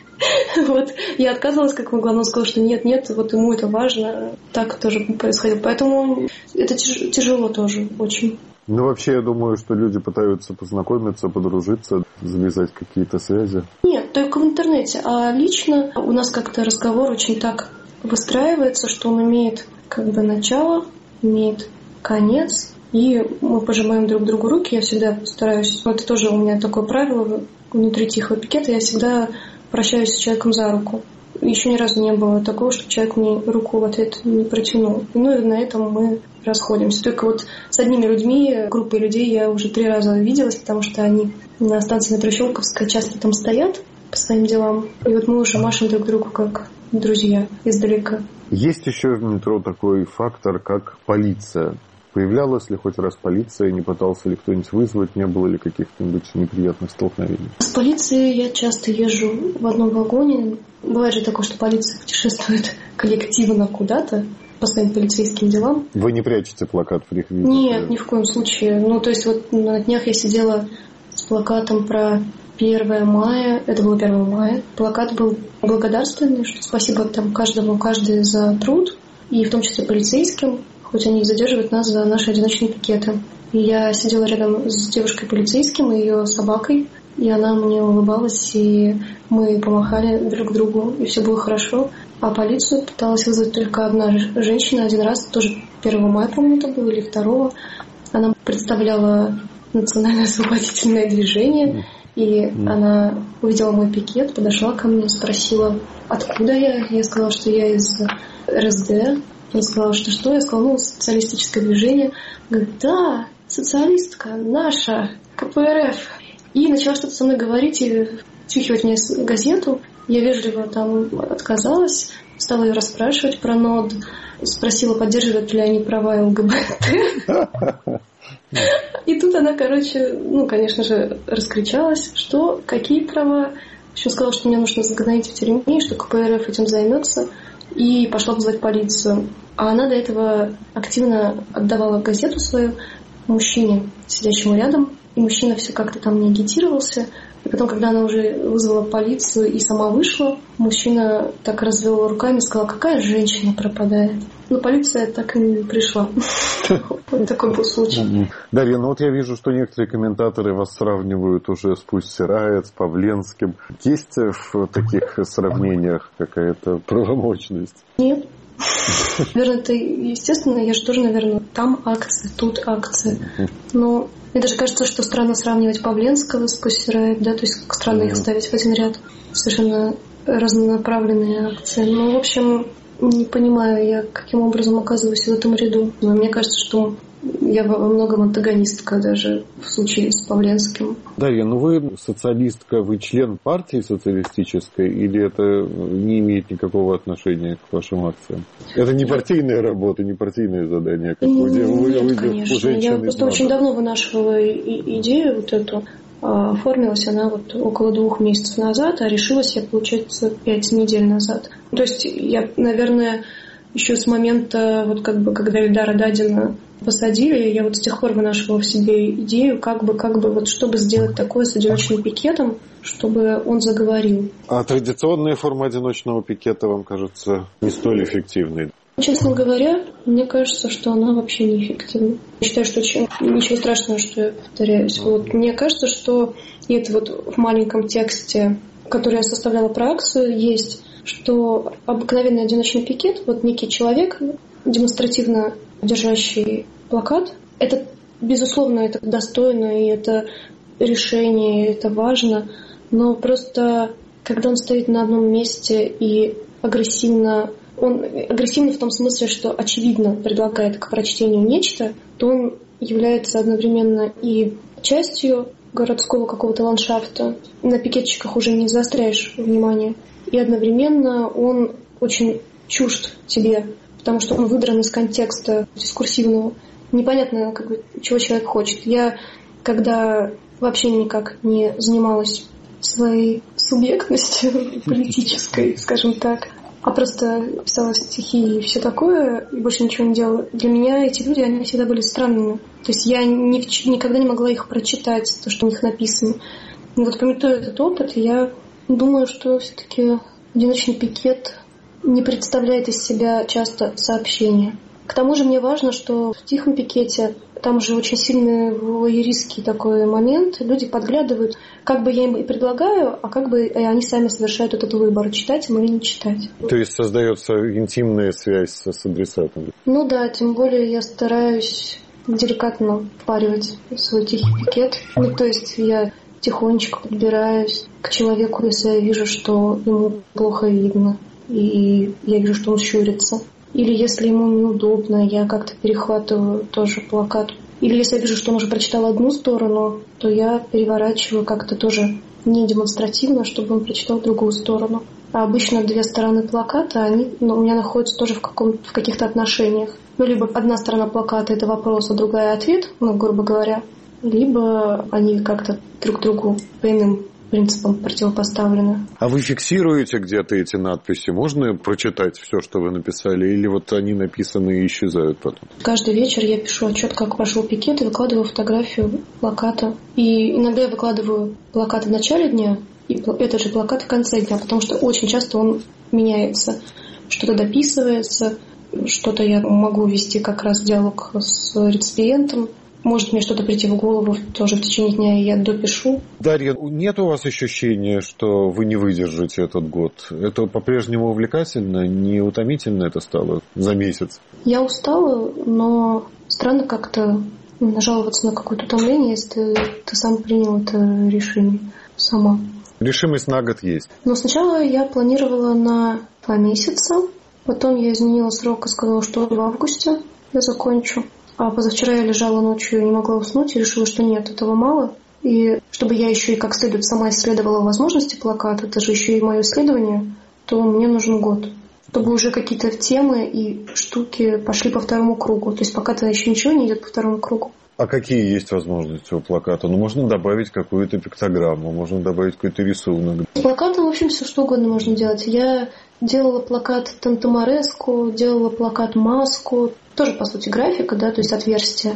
Speaker 5: что вот я отказывалась, как могла, но он сказал, что нет, нет, вот ему это важно. Так тоже происходило. Поэтому это тяж- тяжело тоже очень.
Speaker 4: Ну, вообще, я думаю, что люди пытаются познакомиться, подружиться, завязать какие-то связи.
Speaker 5: Нет, только в интернете. А лично у нас как-то разговор очень так выстраивается, что он имеет как бы начало, имеет конец, и мы пожимаем друг другу руки. Я всегда стараюсь, это тоже у меня такое правило внутри тихого пикета, я всегда прощаюсь с человеком за руку. Еще ни разу не было такого, чтобы человек мне руку в ответ не протянул. Ну и на этом мы расходимся. Только вот с одними людьми, группой людей я уже три раза виделась, потому что они на станции метро Щелковская часто там стоят по своим делам. И вот мы уже машем друг другу как друзья издалека.
Speaker 4: Есть еще в метро такой фактор, как полиция. Появлялась ли хоть раз полиция, не пытался ли кто-нибудь вызвать, не было ли каких-нибудь неприятных столкновений?
Speaker 5: С полицией я часто езжу в одном вагоне. Бывает же такое, что полиция путешествует коллективно куда-то по своим полицейским делам.
Speaker 4: Вы не прячете плакат в реквизите?
Speaker 5: Нет, ни в коем случае. Ну, то есть вот на днях я сидела с плакатом про первое мая. Это было первое мая. Плакат был благодарственный, что спасибо там каждому, каждый за труд, и в том числе полицейским, хоть они и задерживают нас за наши одиночные пикеты. И я сидела рядом с девушкой-полицейским и ее собакой, и она мне улыбалась, и мы помахали друг другу, и все было хорошо. А полицию пыталась вызвать только одна женщина один раз, тоже первого мая, по-моему, это было, или второго. Она представляла национальное освободительное движение, и mm. она увидела мой пикет, подошла ко мне, спросила, откуда я. Я сказала, что я из эр эс дэ. Я сказала, что что? Я сказала, ну, социалистическое движение. Говорит, да, социалистка, наша, ка пэ эр эф. И начала что-то со мной говорить и втюхивать мне газету. Я вежливо там отказалась, стала ее расспрашивать про НОД. Спросила, поддерживают ли они права эл гэ бэ тэ. И тут она, короче, ну, конечно же, раскричалась, что, какие права. В общем, сказала, что мне нужно загнать в тюрьме, что ка пэ эр эф этим займется. И пошла вызывать полицию. А она до этого активно отдавала газету свою мужчине, сидящему рядом. И мужчина все как-то там не агитировался. И потом, когда она уже вызвала полицию и сама вышла, мужчина так развел руками и сказал, какая женщина пропадает. Но полиция так и не пришла. Вот такой был случай.
Speaker 4: Дарья, ну вот я вижу, что некоторые комментаторы вас сравнивают уже с Пусси Райот, с Павленским. Есть в таких сравнениях какая-то правомочность?
Speaker 5: Нет. Наверное, это естественно. Я же тоже, наверное, там акции, тут акции. Но мне даже кажется, что странно сравнивать Павленского с Пусси Райот, да, то есть странно их ставить в один ряд. Совершенно разнонаправленные акции. Ну, в общем, не понимаю я, каким образом оказываюсь в этом ряду. Но мне кажется, что я во многом антагонистка даже в случае с Павленским.
Speaker 4: Дарья, ну вы социалистка, вы член партии социалистической, или это не имеет никакого отношения к вашим акциям? Это не партийная работа, не партийное задание, как вы делаете?
Speaker 5: Нет, конечно. Я просто очень давно вынашивала идею вот эту. Оформилась она вот около двух месяцев назад, а решилась я, получается, пять недель назад. То есть я, наверное, еще с момента, вот как бы, когда Ильдара Дадина посадили, я вот с тех пор вынашивала в себе идею, как бы, как бы, вот чтобы сделать такое с одиночным пикетом, чтобы он заговорил.
Speaker 4: А традиционная форма одиночного пикета вам кажется не столь эффективной?
Speaker 5: Честно говоря, мне кажется, что она вообще неэффективна. Я считаю, что очень, ничего страшного, что я повторяюсь. Вот, мне кажется, что и это вот в маленьком тексте, который я составляла про акцию, есть, что обыкновенный одиночный пикет, вот некий человек, демонстративно держащий плакат, это, безусловно, это достойно, и это решение, и это важно, но просто, когда он стоит на одном месте и агрессивно он агрессивный в том смысле, что очевидно предлагает к прочтению нечто, то он является одновременно и частью городского какого-то ландшафта. На пикетчиках уже не заостряешь внимание. И одновременно он очень чужд тебе, потому что он выдран из контекста дискурсивного. Непонятно, как бы, чего человек хочет. Я, когда вообще никак не занималась своей субъектностью политической, скажем так, а просто писала стихи и все такое, и больше ничего не делала. Для меня эти люди, они всегда были странными. То есть я ни, никогда не могла их прочитать, то, что у них написано. И вот пометуя этот опыт, я думаю, что все-таки одиночный пикет не представляет из себя часто сообщения. К тому же мне важно, что в тихом пикете там же очень сильный вояристский такой момент. Люди подглядывают, как бы я им и предлагаю, а как бы они сами совершают этот выбор, читать им или не читать.
Speaker 4: То есть создается интимная связь с адресатом?
Speaker 5: Ну да, тем более я стараюсь деликатно впаривать свой тихий пикет. Ну то есть я тихонечко подбираюсь к человеку, если я вижу, что ему плохо видно, и я вижу, что он щурится. Или если ему неудобно, я как-то перехватываю тоже плакат. Или если я вижу, что он уже прочитал одну сторону, то я переворачиваю как-то тоже не демонстративно, чтобы он прочитал другую сторону. А обычно две стороны плаката, они ну, у меня находятся тоже в, каком, в каких-то отношениях. Ну, либо одна сторона плаката — это вопрос, а другая — ответ, ну, грубо говоря. Либо они как-то друг другу по иным принципам противопоставлены.
Speaker 4: А вы фиксируете где-то эти надписи? Можно прочитать все, что вы написали? Или вот они написаны и исчезают потом?
Speaker 5: Каждый вечер я пишу отчет, как прошел пикет, и выкладываю фотографию плаката. И иногда я выкладываю плакат в начале дня, и этот же плакат в конце дня, потому что очень часто он меняется. Что-то дописывается, что-то я могу вести как раз диалог с реципиентом. Может мне что-то прийти в голову тоже в течение дня, и я допишу.
Speaker 4: Дарья, нет у вас ощущения, что вы не выдержите этот год? Это по-прежнему увлекательно? Не утомительно это стало за месяц?
Speaker 5: Я устала, но странно как-то жаловаться на какое-то утомление, если ты сам принял это решение сама.
Speaker 4: Решимость на год есть.
Speaker 5: Но сначала я планировала на два месяца. Потом я изменила срок и сказала, что в августе я закончу. А позавчера я лежала ночью и не могла уснуть, и решила, что нет, этого мало. И чтобы я еще и как следует сама исследовала возможности плаката, это же еще и мое исследование, то мне нужен год. Чтобы уже какие-то темы и штуки пошли по второму кругу. То есть пока-то еще ничего не идет по второму кругу.
Speaker 4: А какие есть возможности у плаката? Ну, можно добавить какую-то пиктограмму, можно добавить какой-то рисунок.
Speaker 5: С плакатом, в общем, все что угодно можно делать. Я делала плакат Тантамареску, делала плакат Маску. Тоже, по сути, графика, да, то есть отверстие.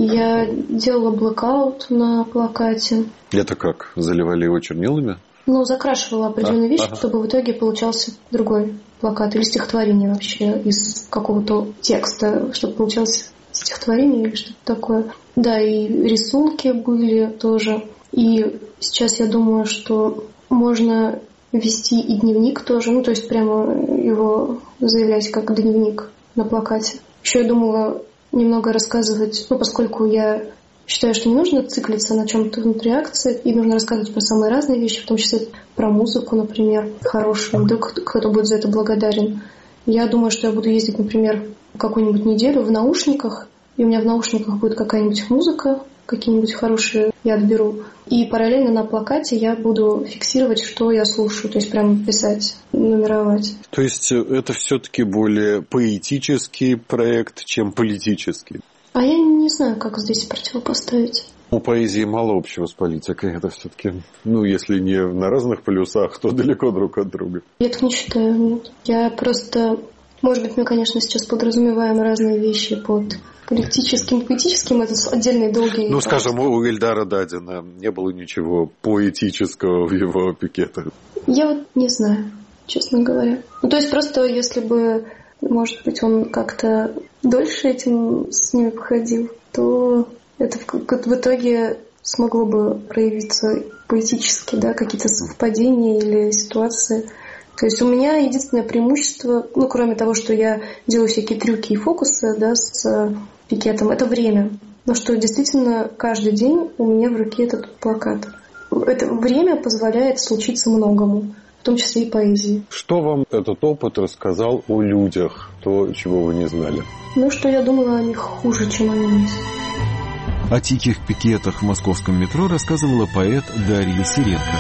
Speaker 5: Я делала блэкаут на плакате.
Speaker 4: Это как? Заливали его чернилами?
Speaker 5: Ну, закрашивала определенные а, вещи, ага. чтобы в итоге получался другой плакат. Или стихотворение вообще из какого-то текста, чтобы получалось стихотворение или что-то такое. Да, и рисунки были тоже. И сейчас я думаю, что можно вести и дневник тоже. Ну, то есть прямо его заявлять как дневник на плакате. Еще я думала немного рассказывать, ну, поскольку я считаю, что не нужно циклиться на чем-то внутри акции, и нужно рассказывать про самые разные вещи, в том числе про музыку, например, хорошую. Вдруг кто-то будет за это благодарен. Я думаю, что я буду ездить, например, какую-нибудь неделю в наушниках, и у меня в наушниках будет какая-нибудь музыка, какие-нибудь хорошие я отберу. И параллельно на плакате я буду фиксировать, что я слушаю, то есть прямо писать, нумеровать.
Speaker 4: То есть это все-таки более поэтический проект, чем политический?
Speaker 5: А я не знаю, как здесь противопоставить.
Speaker 4: У поэзии мало общего с политикой. Это все-таки, ну, если не на разных полюсах, то далеко друг от друга.
Speaker 5: Я так не считаю, нет. Я просто... Может быть, мы, конечно, сейчас подразумеваем разные вещи под политическим, поэтическим. Это отдельные долгие...
Speaker 4: Ну, скажем, у Эльдара Дадина не было ничего поэтического в его пикетах.
Speaker 5: Я вот не знаю, честно говоря. Ну, то есть просто если бы, может быть, он как-то дольше этим с ними походил, то это в, в итоге смогло бы проявиться поэтически, да, какие-то совпадения или ситуации. То есть у меня единственное преимущество, ну, кроме того, что я делаю всякие трюки и фокусы, да, с пикетом, это время. Но что действительно каждый день у меня в руке этот плакат. Это время позволяет случиться многому, в том числе и поэзии.
Speaker 4: Что вам этот опыт рассказал о людях, то, чего вы не знали?
Speaker 5: Ну, что я думала о них хуже, чем они есть.
Speaker 2: О тихих пикетах в московском метро рассказывала поэт Дарья Сиренко.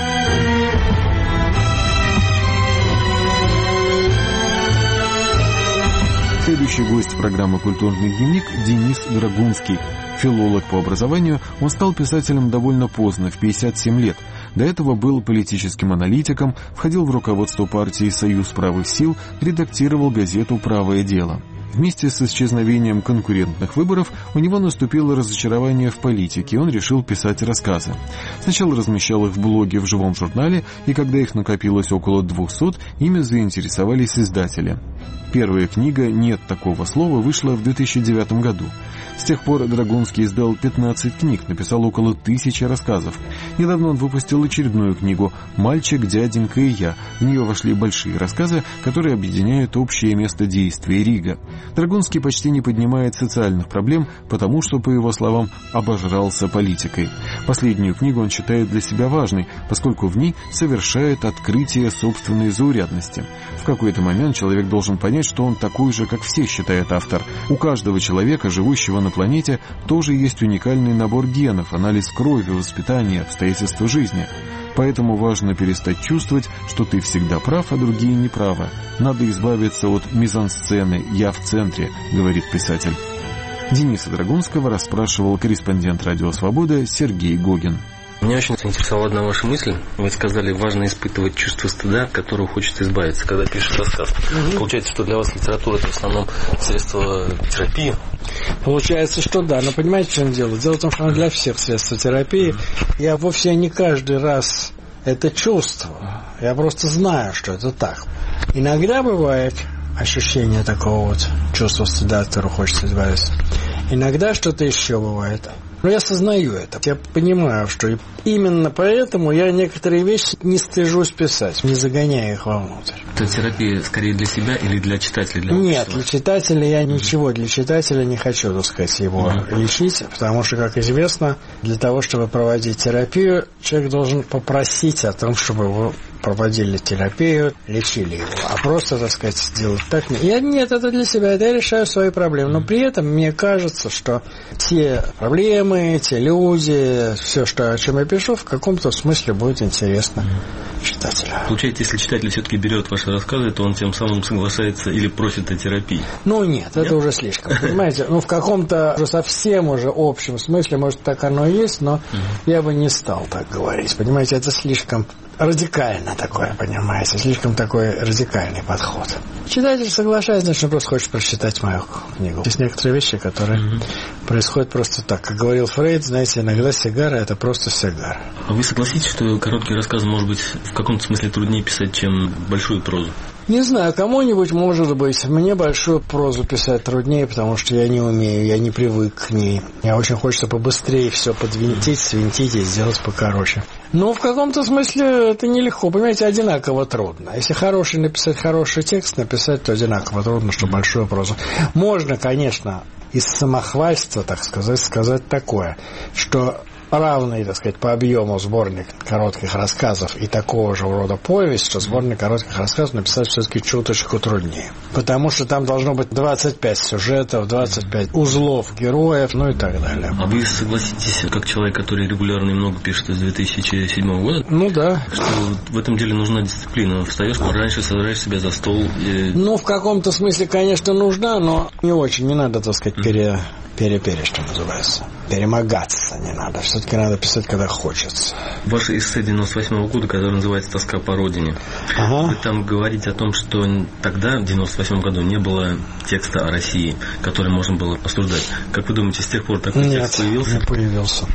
Speaker 2: Следующий гость программы «Культурный дневник» – Денис Драгунский. Филолог по образованию, он стал писателем довольно поздно, в пятьдесят семь лет. До этого был политическим аналитиком, входил в руководство партии «Союз правых сил», редактировал газету «Правое дело». Вместе с исчезновением конкурентных выборов у него наступило разочарование в политике, и он решил писать рассказы. Сначала размещал их в блоге в живом журнале, и когда их накопилось около двухсот, ими заинтересовались издатели. Первая книга «Нет такого слова» вышла в две тысячи девятом году. С тех пор Драгунский издал пятнадцать книг, написал около тысячи рассказов. Недавно он выпустил очередную книгу «Мальчик, дяденька и я». В нее вошли большие рассказы, которые объединяют общее место действия Рига. Драгунский почти не поднимает социальных проблем, потому что, по его словам, обожрался политикой. Последнюю книгу он считает для себя важной, поскольку в ней совершает открытие собственной заурядности. В какой-то момент человек должен понять, что он такой же, как все, считает автор. У каждого человека, живущего на планете, тоже есть уникальный набор генов, анализ крови, воспитания, обстоятельства жизни. Поэтому важно перестать чувствовать, что ты всегда прав, а другие неправы. Надо избавиться от мизансцены «я в центре», говорит писатель. Дениса Драгунского расспрашивал корреспондент «Радио Свобода» Сергей Гогин.
Speaker 6: Меня очень заинтересовала одна ваша мысль. Вы сказали, важно испытывать чувство стыда, от которого хочется избавиться, когда пишешь рассказ. Угу. Получается, что для вас литература – это в основном средство терапии?
Speaker 7: Получается, что да. Но понимаете, в чем дело? Дело в том, что оно для всех средство терапии. Угу. Я вовсе не каждый раз это чувствую. Я просто знаю, что это так. Иногда бывает ощущение такого вот чувства стыда, от которого хочется избавиться. Иногда что-то еще бывает. Но я осознаю это. Я понимаю, что именно поэтому я некоторые вещи не стыжусь писать, не загоняя их вовнутрь.
Speaker 6: Это терапия скорее для себя или для читателя? Для
Speaker 7: Нет, для читателя я ничего, для читателя не хочу, так сказать, его mm-hmm. лечить, потому что, как известно, для того, чтобы проводить терапию, человек должен попросить о том, чтобы его проводили терапию, лечили его. А просто, так сказать, сделать так... Я, нет, это для себя, это я решаю свои проблемы. Но при этом мне кажется, что те проблемы, те люди, все, что, о чем я пишу, в каком-то смысле будет интересно читателю.
Speaker 6: Получается, если читатель все-таки берет ваши рассказы, то он тем самым соглашается или просит о терапии?
Speaker 7: Ну, нет, нет? Это уже слишком. Понимаете, ну, в каком-то уже совсем уже общем смысле, может, так оно и есть, но я бы не стал так говорить. Понимаете, это слишком... радикально такое, понимаете, слишком такой радикальный подход. Читатель соглашается, значит, он просто хочет прочитать мою книгу. Есть некоторые вещи, которые mm-hmm. происходят просто так. Как говорил Фрейд, знаете, иногда сигара – это просто сигара.
Speaker 6: А вы согласитесь, что короткие рассказы, может быть, в каком-то смысле труднее писать, чем большую прозу?
Speaker 7: Не знаю, кому-нибудь может быть. Мне большую прозу писать труднее, потому что я не умею, я не привык к ней. Мне очень хочется побыстрее все подвинтить, свинтить и сделать покороче. Но в каком-то смысле это нелегко. Понимаете, одинаково трудно. Если хороший написать хороший текст, написать, то одинаково трудно, что большую прозу. Можно, конечно, из самохвальства, так сказать, сказать такое, что... равный, так сказать, по объему сборник коротких рассказов и такого же рода повесть, что сборник коротких рассказов написать все-таки чуточку труднее. Потому что там должно быть двадцать пять сюжетов, двадцать пять узлов героев, ну и так далее.
Speaker 6: А вы согласитесь, как человек, который регулярно и много пишет с две тысячи седьмого года?
Speaker 7: Ну да.
Speaker 6: Что в этом деле нужна дисциплина. Встаешь пораньше, сажаешь себя за стол и...
Speaker 7: Ну, в каком-то смысле, конечно, нужна, но не очень. Не надо, так сказать, пере... пере-пере, что называется. Перемогаться не надо. Все-таки надо писать, когда хочется.
Speaker 6: Ваше эссе девяносто восьмого года, которое называется «Тоска по родине». Ага. Вы там говорите о том, что тогда, в девяносто восьмом году, не было текста о России, который можно было осуждать. Как вы думаете, с тех пор такой
Speaker 7: Нет,
Speaker 6: текст появился?
Speaker 7: не появился.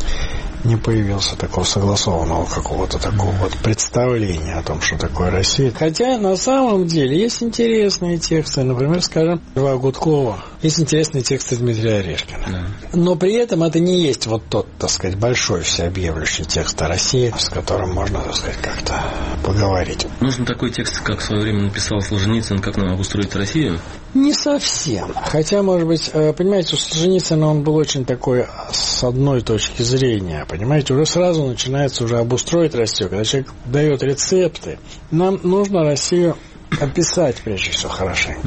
Speaker 7: Не появился такого согласованного какого-то такого вот представления о том, что такое Россия. Хотя на самом деле есть интересные тексты. Например, скажем, Льва Гудкова. Есть интересные тексты Дмитрия Орешкина. Да. Но при этом это не есть вот тот, так сказать, большой всеобъемлющий текст о России, с которым можно, так сказать, как-то поговорить.
Speaker 6: Нужен такой текст, как в свое время написал Солженицын, как нам обустроить Россию?
Speaker 7: Не совсем. Хотя, может быть, понимаете, у Солженицына он был очень такой с одной точки зрения. Понимаете, уже сразу начинается уже обустроить Россию. Когда человек дает рецепты, нам нужно Россию описать, прежде всего, хорошенько. Mm-hmm.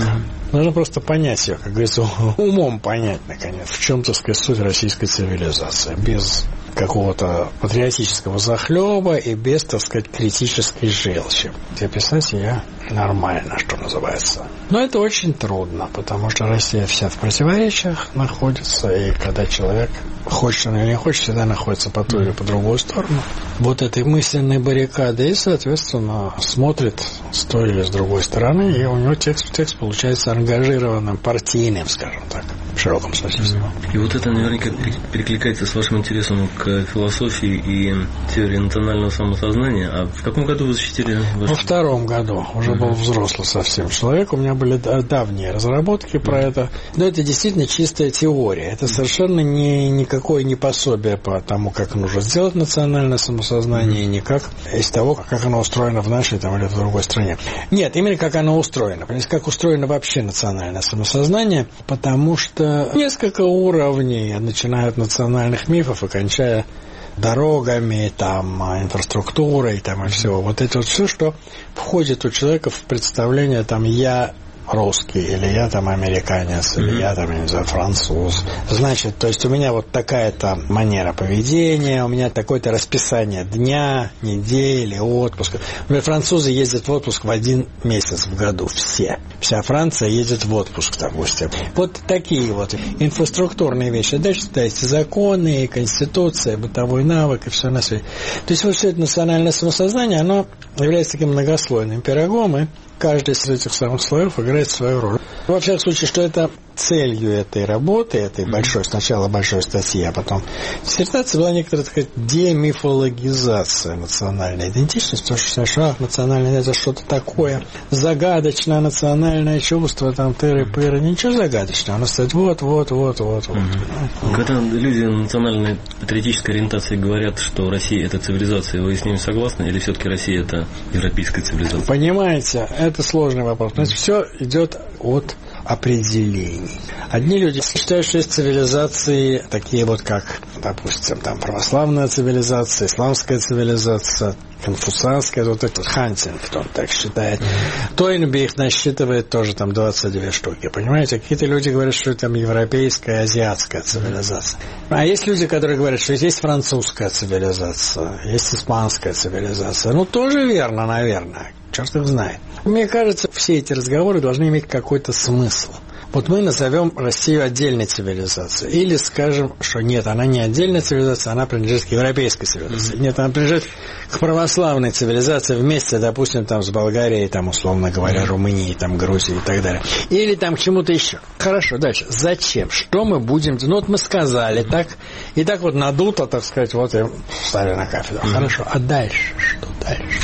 Speaker 7: Нужно просто понять ее, как говорится, умом понять, наконец, в чем, так сказать, суть российской цивилизации. Без какого-то патриотического захлеба и без, так сказать, критической желчи. Описать ее нормально, что называется. Но это очень трудно, потому что Россия вся в противоречиях находится, и когда человек хочет или не хочет, всегда находится по ту или по другую сторону вот этой мысленной баррикады и, соответственно, смотрит с той или с другой стороны, и у него текст, текст получается ангажированным, партийным, скажем так, в широком смысле слова.
Speaker 6: И вот это наверняка перекликается с вашим интересом к философии и теории национального самосознания. А в каком году вы защитили? Ваш...
Speaker 7: Во втором году. Уже был взрослый совсем человек. У меня были давние разработки про это. Но это действительно чистая теория. Это совершенно не, никакое не пособие по тому, как нужно сделать национальное самосознание, mm-hmm. никак из того, как оно устроено в нашей там, или в другой стране. Нет, именно как оно устроено. Понимаете, как устроено вообще национальное самосознание, потому что несколько уровней, начиная от национальных мифов и кончая дорогами, там, инфраструктурой, там, и все. Вот это вот все, что входит у человека в представление, там, я русский, или я там американец, mm-hmm. или я там, я не знаю, француз. Значит, то есть у меня вот такая-то манера поведения, у меня такое-то расписание дня, недели, отпуска. Например, французы ездят в отпуск в один месяц в году, все. Вся Франция едет в отпуск, допустим. Вот такие вот инфраструктурные вещи. Дальше ставите законы, конституция, бытовой навык и все на свете. То есть вот все это национальное самосознание, оно является таким многослойным пирогом, и каждый из этих самых слоев играет свою роль. Во всяком случае, что это целью этой работы, этой большой, сначала большой статьи, а потом диссертации, была некоторая, так сказать, демифологизация национальной идентичности, потому что сначала национальная это что-то такое загадочное, национальное чувство, там, тыры-пыры, ничего загадочного, оно стоит вот, вот, вот, вот, вот.
Speaker 6: Mm-hmm. Когда люди национальной патриотической ориентации говорят, что Россия это цивилизация, вы с ними согласны, или все-таки Россия это европейская цивилизация?
Speaker 7: Понимаете, это сложный вопрос. Значит, все идет от определений. Одни люди считают, что есть цивилизации, такие вот как, допустим, там православная цивилизация, исламская цивилизация, конфуцианская, вот этот Хантингтон так считает. Тойнби их насчитывает тоже там двадцать две штуки, понимаете? Какие-то люди говорят, что это там европейская, азиатская цивилизация. А есть люди, которые говорят, что есть французская цивилизация, есть испанская цивилизация. Ну, тоже верно, наверное. Черт их знает. Мне кажется, все эти разговоры должны иметь какой-то смысл. Вот мы назовем Россию отдельной цивилизацией. Или скажем, что нет, она не отдельная цивилизация, она принадлежит к европейской цивилизации. Нет, она принадлежит к православной цивилизации вместе, допустим, там, с Болгарией, там, условно говоря, Румынией, там, Грузией и так далее. Или там к чему-то еще. Хорошо, дальше. Зачем? Что мы будем делать? Ну, вот мы сказали так, и так вот надуто, так сказать, вот и встали на кафедру. Хорошо, а дальше? Что дальше?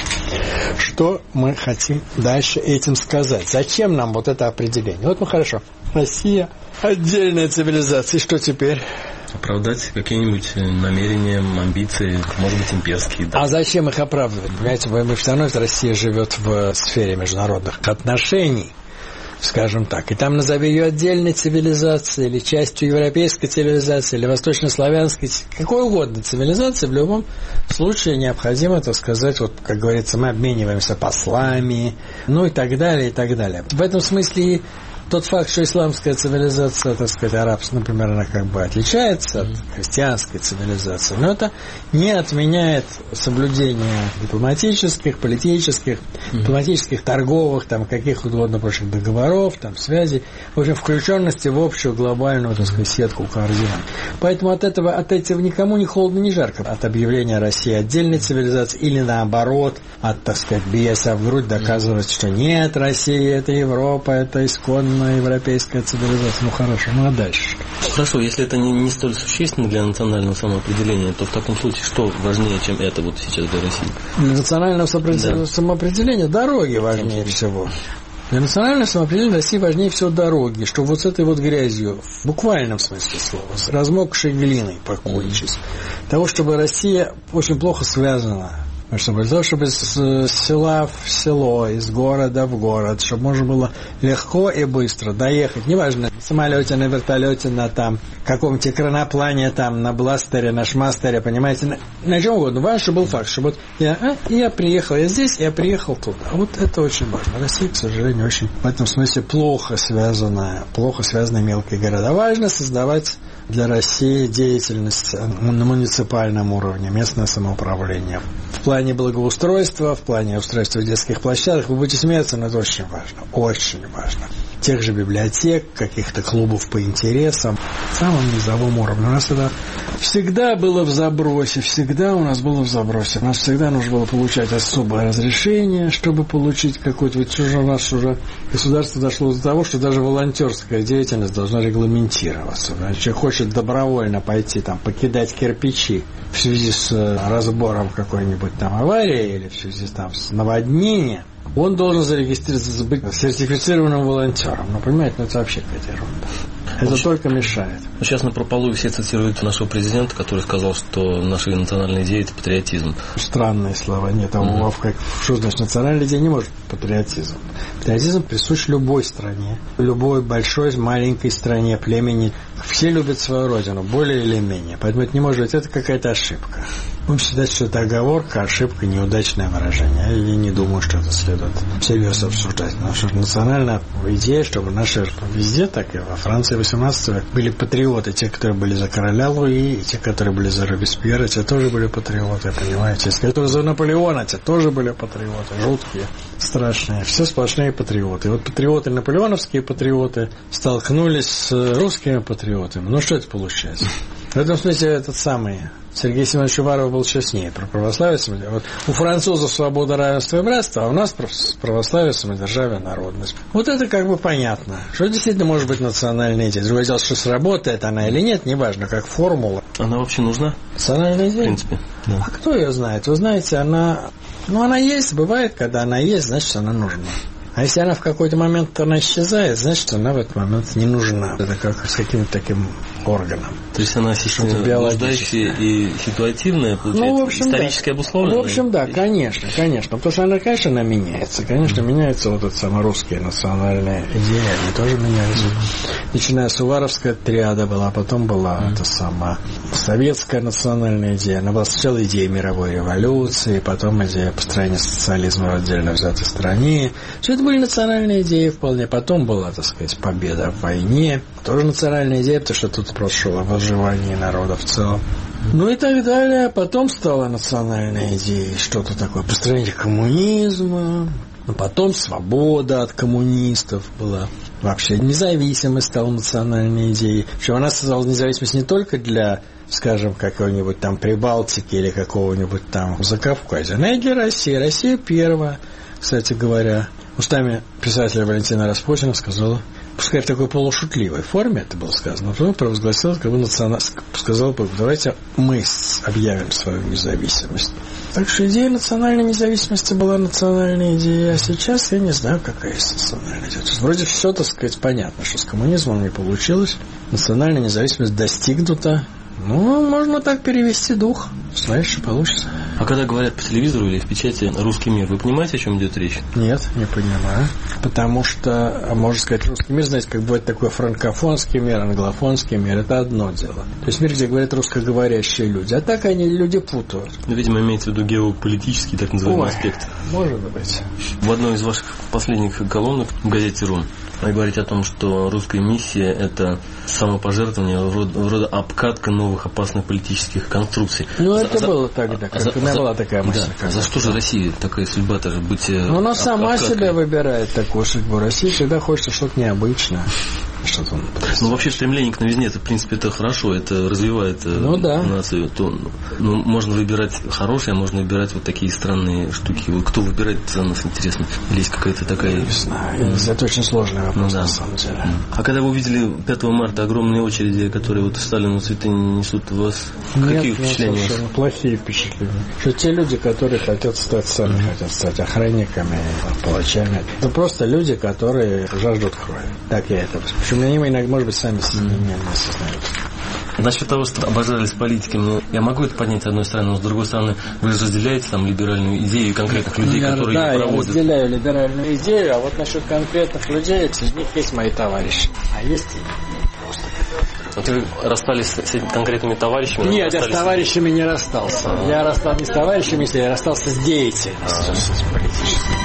Speaker 7: Что мы хотим дальше этим сказать? Зачем нам вот это определение? Вот мы хорошо. Россия отдельная цивилизация. И что теперь?
Speaker 6: Оправдать какие-нибудь намерения, амбиции, может быть, имперские. Да.
Speaker 7: А зачем их оправдывать? Понимаете, мы все равно, Россия живет в сфере международных отношений, скажем так. И там назови ее отдельной цивилизацией, или частью европейской цивилизации, или восточнославянской, какой угодно цивилизации, в любом случае необходимо, так сказать, вот, как говорится, мы обмениваемся послами, ну и так далее, и так далее. В этом смысле тот факт, что исламская цивилизация, так сказать, арабская, например, она как бы отличается от христианской цивилизации, но это не отменяет соблюдение дипломатических, политических, mm-hmm. дипломатических, торговых, там, каких угодно прочих договоров, там, связей, в общем, включенности в общую глобальную, так сказать, сетку координат. Поэтому от этого, от этого никому не холодно, не жарко. От объявления России отдельной цивилизации или наоборот, от, так сказать, бия себя в грудь, доказывать, что нет, Россия это Европа, это исконно европейская цивилизация. Ну хорошо, ну а дальше?
Speaker 6: Хорошо, если это не, не столь существенно для национального самоопределения, то в таком случае что важнее, чем это вот сейчас для России?
Speaker 7: Для национального да. самоопределения дороги важнее всего. Для национального самоопределения России важнее всего дороги, чтобы вот с этой вот грязью, в буквальном смысле слова, с размокшей глиной покончить. Mm-hmm. Того, чтобы Россия очень плохо связана Чтобы для того, чтобы с села в село, из города в город, чтобы можно было легко и быстро доехать, неважно, на самолете, на вертолете, на там каком-то экраноплане, там, на бластере, на шмастере, понимаете, на, на чем угодно. Важно, чтобы был факт, чтобы вот я, а, я приехал, я здесь, я приехал туда. Вот это очень важно. Россия, к сожалению, очень в этом смысле плохо связана, плохо связаны мелкие города. Важно создавать для России деятельность на муниципальном уровне, местное самоуправление. В плане благоустройства, в плане устройства детских площадок, вы будете смеяться, но это очень важно, очень важно. Тех же библиотек, каких-то клубов по интересам, в самом низовом уровне. У нас это всегда было в забросе, всегда у нас было в забросе. У нас всегда нужно было получать особое разрешение, чтобы получить какое-то... Ведь уже у нас уже государство дошло до того, что даже волонтерская деятельность должна регламентироваться. Человек хочет добровольно пойти там покидать кирпичи в связи с разбором какой-нибудь там аварии или в связи там, с наводнением, он должен зарегистрироваться, быть сертифицированным волонтером. Ну, понимаете, ну, это вообще какая-то ерунда. Это
Speaker 6: Очень...
Speaker 7: только мешает.
Speaker 6: Сейчас на прополую все цитируют нашего президента, который сказал, что наша национальная идея – это патриотизм.
Speaker 7: Странные слова. Нет, а mm-hmm. как, что значит национальная идея не может быть патриотизм. Патриотизм присущ любой стране, любой большой, маленькой стране, племени. Все любят свою родину, более или менее. Поэтому это не может быть, это какая-то ошибка. Будем считать, что это оговорка, ошибка, неудачное выражение. Я не думаю, что это следует всерьез обсуждать. Потому что национальная идея, чтобы наши везде, так и во Франции восемнадцатого века, были патриоты. Те, которые были за короля Луи, и те, которые были за Робеспьера, те тоже были патриоты, понимаете. Те, которые за Наполеона, те тоже были патриоты. Жуткие, страшные. Все сплошные патриоты. И вот патриоты, наполеоновские патриоты, столкнулись с русскими патриотами. Ну, что это получается? В этом смысле этот самый Сергей Семенович Уваров был честнее про православие. Вот у французов свобода, равенство и братство, а у нас православие, самодержавие, народность. Вот это как бы понятно. Что действительно может быть национальная идея. Другое дело, что сработает она или нет, неважно, как формула.
Speaker 6: Она вообще нужна?
Speaker 7: Национальная идея?
Speaker 6: В принципе. Да.
Speaker 7: А кто ее знает? Вы знаете, она... Ну, она есть, бывает, когда она есть, значит, она нужна. А если она в какой-то момент она исчезает, значит, она в этот момент не нужна. Это как с каким-то таким органом.
Speaker 6: То есть она блуждающая и ситуативная, получается, ну, в общем, исторически
Speaker 7: да.
Speaker 6: обусловленная?
Speaker 7: В общем, да, конечно, конечно. Потому что она, конечно, она меняется. Конечно, mm-hmm. меняется вот эта самая русская национальная идея. Они тоже меняются. Mm-hmm. Начиная с Уваровская триада была, потом была mm-hmm. эта сама советская национальная идея. Она была сначала идея мировой революции, потом идея построения социализма в отдельно взятой стране. Все это были национальные идеи вполне. Потом была, так сказать, победа в войне. Тоже национальная идея, потому что тут вопрос шел о выживании народа в целом. Ну и так далее. Потом стала национальная идея что-то такое, построение коммунизма. Но потом свобода от коммунистов была. Вообще независимость стала национальной идеей. Причем она создала независимость не только для, скажем, какой-нибудь там Прибалтики или какого-нибудь там Закавказья, но и для России. Россия первая, кстати говоря, устами писателя Валентина Распутина сказала, пускай в такой полушутливой форме это было сказано, потом провозгласила, как бы националь... сказала, давайте мы объявим свою независимость. Так что идея национальной независимости была национальной идеей, а сейчас я не знаю, какая есть национальная идея. То есть вроде все, так сказать, понятно, что с коммунизмом не получилось, национальная независимость достигнута. Ну, можно так перевести дух. Знаешь, что получится.
Speaker 6: А когда говорят по телевизору или в печати «русский мир», вы понимаете, о чем идет речь?
Speaker 7: Нет, не понимаю. Потому что, можно сказать, русский мир, знаете, как бывает такой франкофонский мир, англофонский мир, это одно дело. То есть мир, где говорят русскоговорящие люди. А так они люди путают.
Speaker 6: Ну, видимо, имеется в виду геополитический, так называемый, Ой, аспект.
Speaker 7: Может быть.
Speaker 6: В одной из ваших последних колонок в газете «Рун» вы говорите о том, что русская миссия – это самопожертвование, вроде, вроде обкатка новых опасных политических конструкций.
Speaker 7: Ну,
Speaker 6: за,
Speaker 7: это
Speaker 6: за,
Speaker 7: было тогда, как у меня
Speaker 6: за,
Speaker 7: была такая мысль.
Speaker 6: Да, за что же Россия такая судьба-то быть?
Speaker 7: Ну, она об, сама обкаткой. Себя выбирает такую судьбу. Россия всегда хочется что-то необычное. Что-то
Speaker 6: ну, вообще стремление к новизне, это, в принципе, это хорошо, это развивает ну, да. нацию. То, ну, можно выбирать хорошее, а можно выбирать вот такие странные штуки. Вот кто выбирает, это нас интересно. Или есть какая-то такая...
Speaker 7: Не знаю, это очень сложный вопрос, ну, да. на самом деле.
Speaker 6: А когда вы увидели пятого марта огромные очереди, которые вот Сталину цветы несут, у вас нет, какие впечатления?
Speaker 7: Нет, совершенно плохие впечатления. Что те люди, которые хотят стать сами, mm-hmm. хотят стать охранниками, палачами, это просто люди, которые жаждут крови. Так я это воспринимаю. Причем они иногда, может быть, сами mm-hmm. не осознают.
Speaker 6: Насчет того, что обожались политики, ну, я могу это поднять с одной стороны, но с другой стороны, вы же разделяете там либеральную идею конкретных людей,
Speaker 7: я,
Speaker 6: которые
Speaker 7: да,
Speaker 6: ее проводят.
Speaker 7: Да, я разделяю либеральную идею, а вот насчет конкретных людей, среди них есть мои товарищи. А есть и просто...
Speaker 6: Вот вы расстались с этими конкретными товарищами?
Speaker 7: Нет, я с товарищами не расстался. А-а-а. Я расстался не с товарищами, если я расстался с деятельностью, с политической.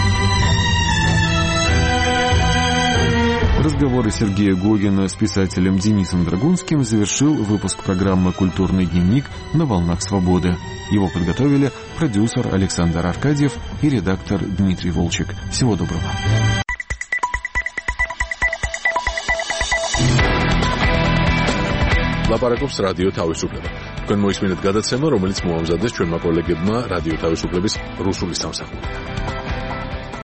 Speaker 2: Разговоры Сергея Гогина с писателем Денисом Драгунским завершил выпуск программы «Культурный дневник» на «Волнах свободы». Его подготовили продюсер Александр Аркадьев и редактор Дмитрий Волчек. Всего доброго.
Speaker 1: ლაპარაკობს რადიო თავისუფლება. თქვენ მოისმინეთ გადაცემა, რომელიც მოამზადეს ჩვენმა კოლეგებმა რადიო თავისუფლების რუსული სამსახურიდან.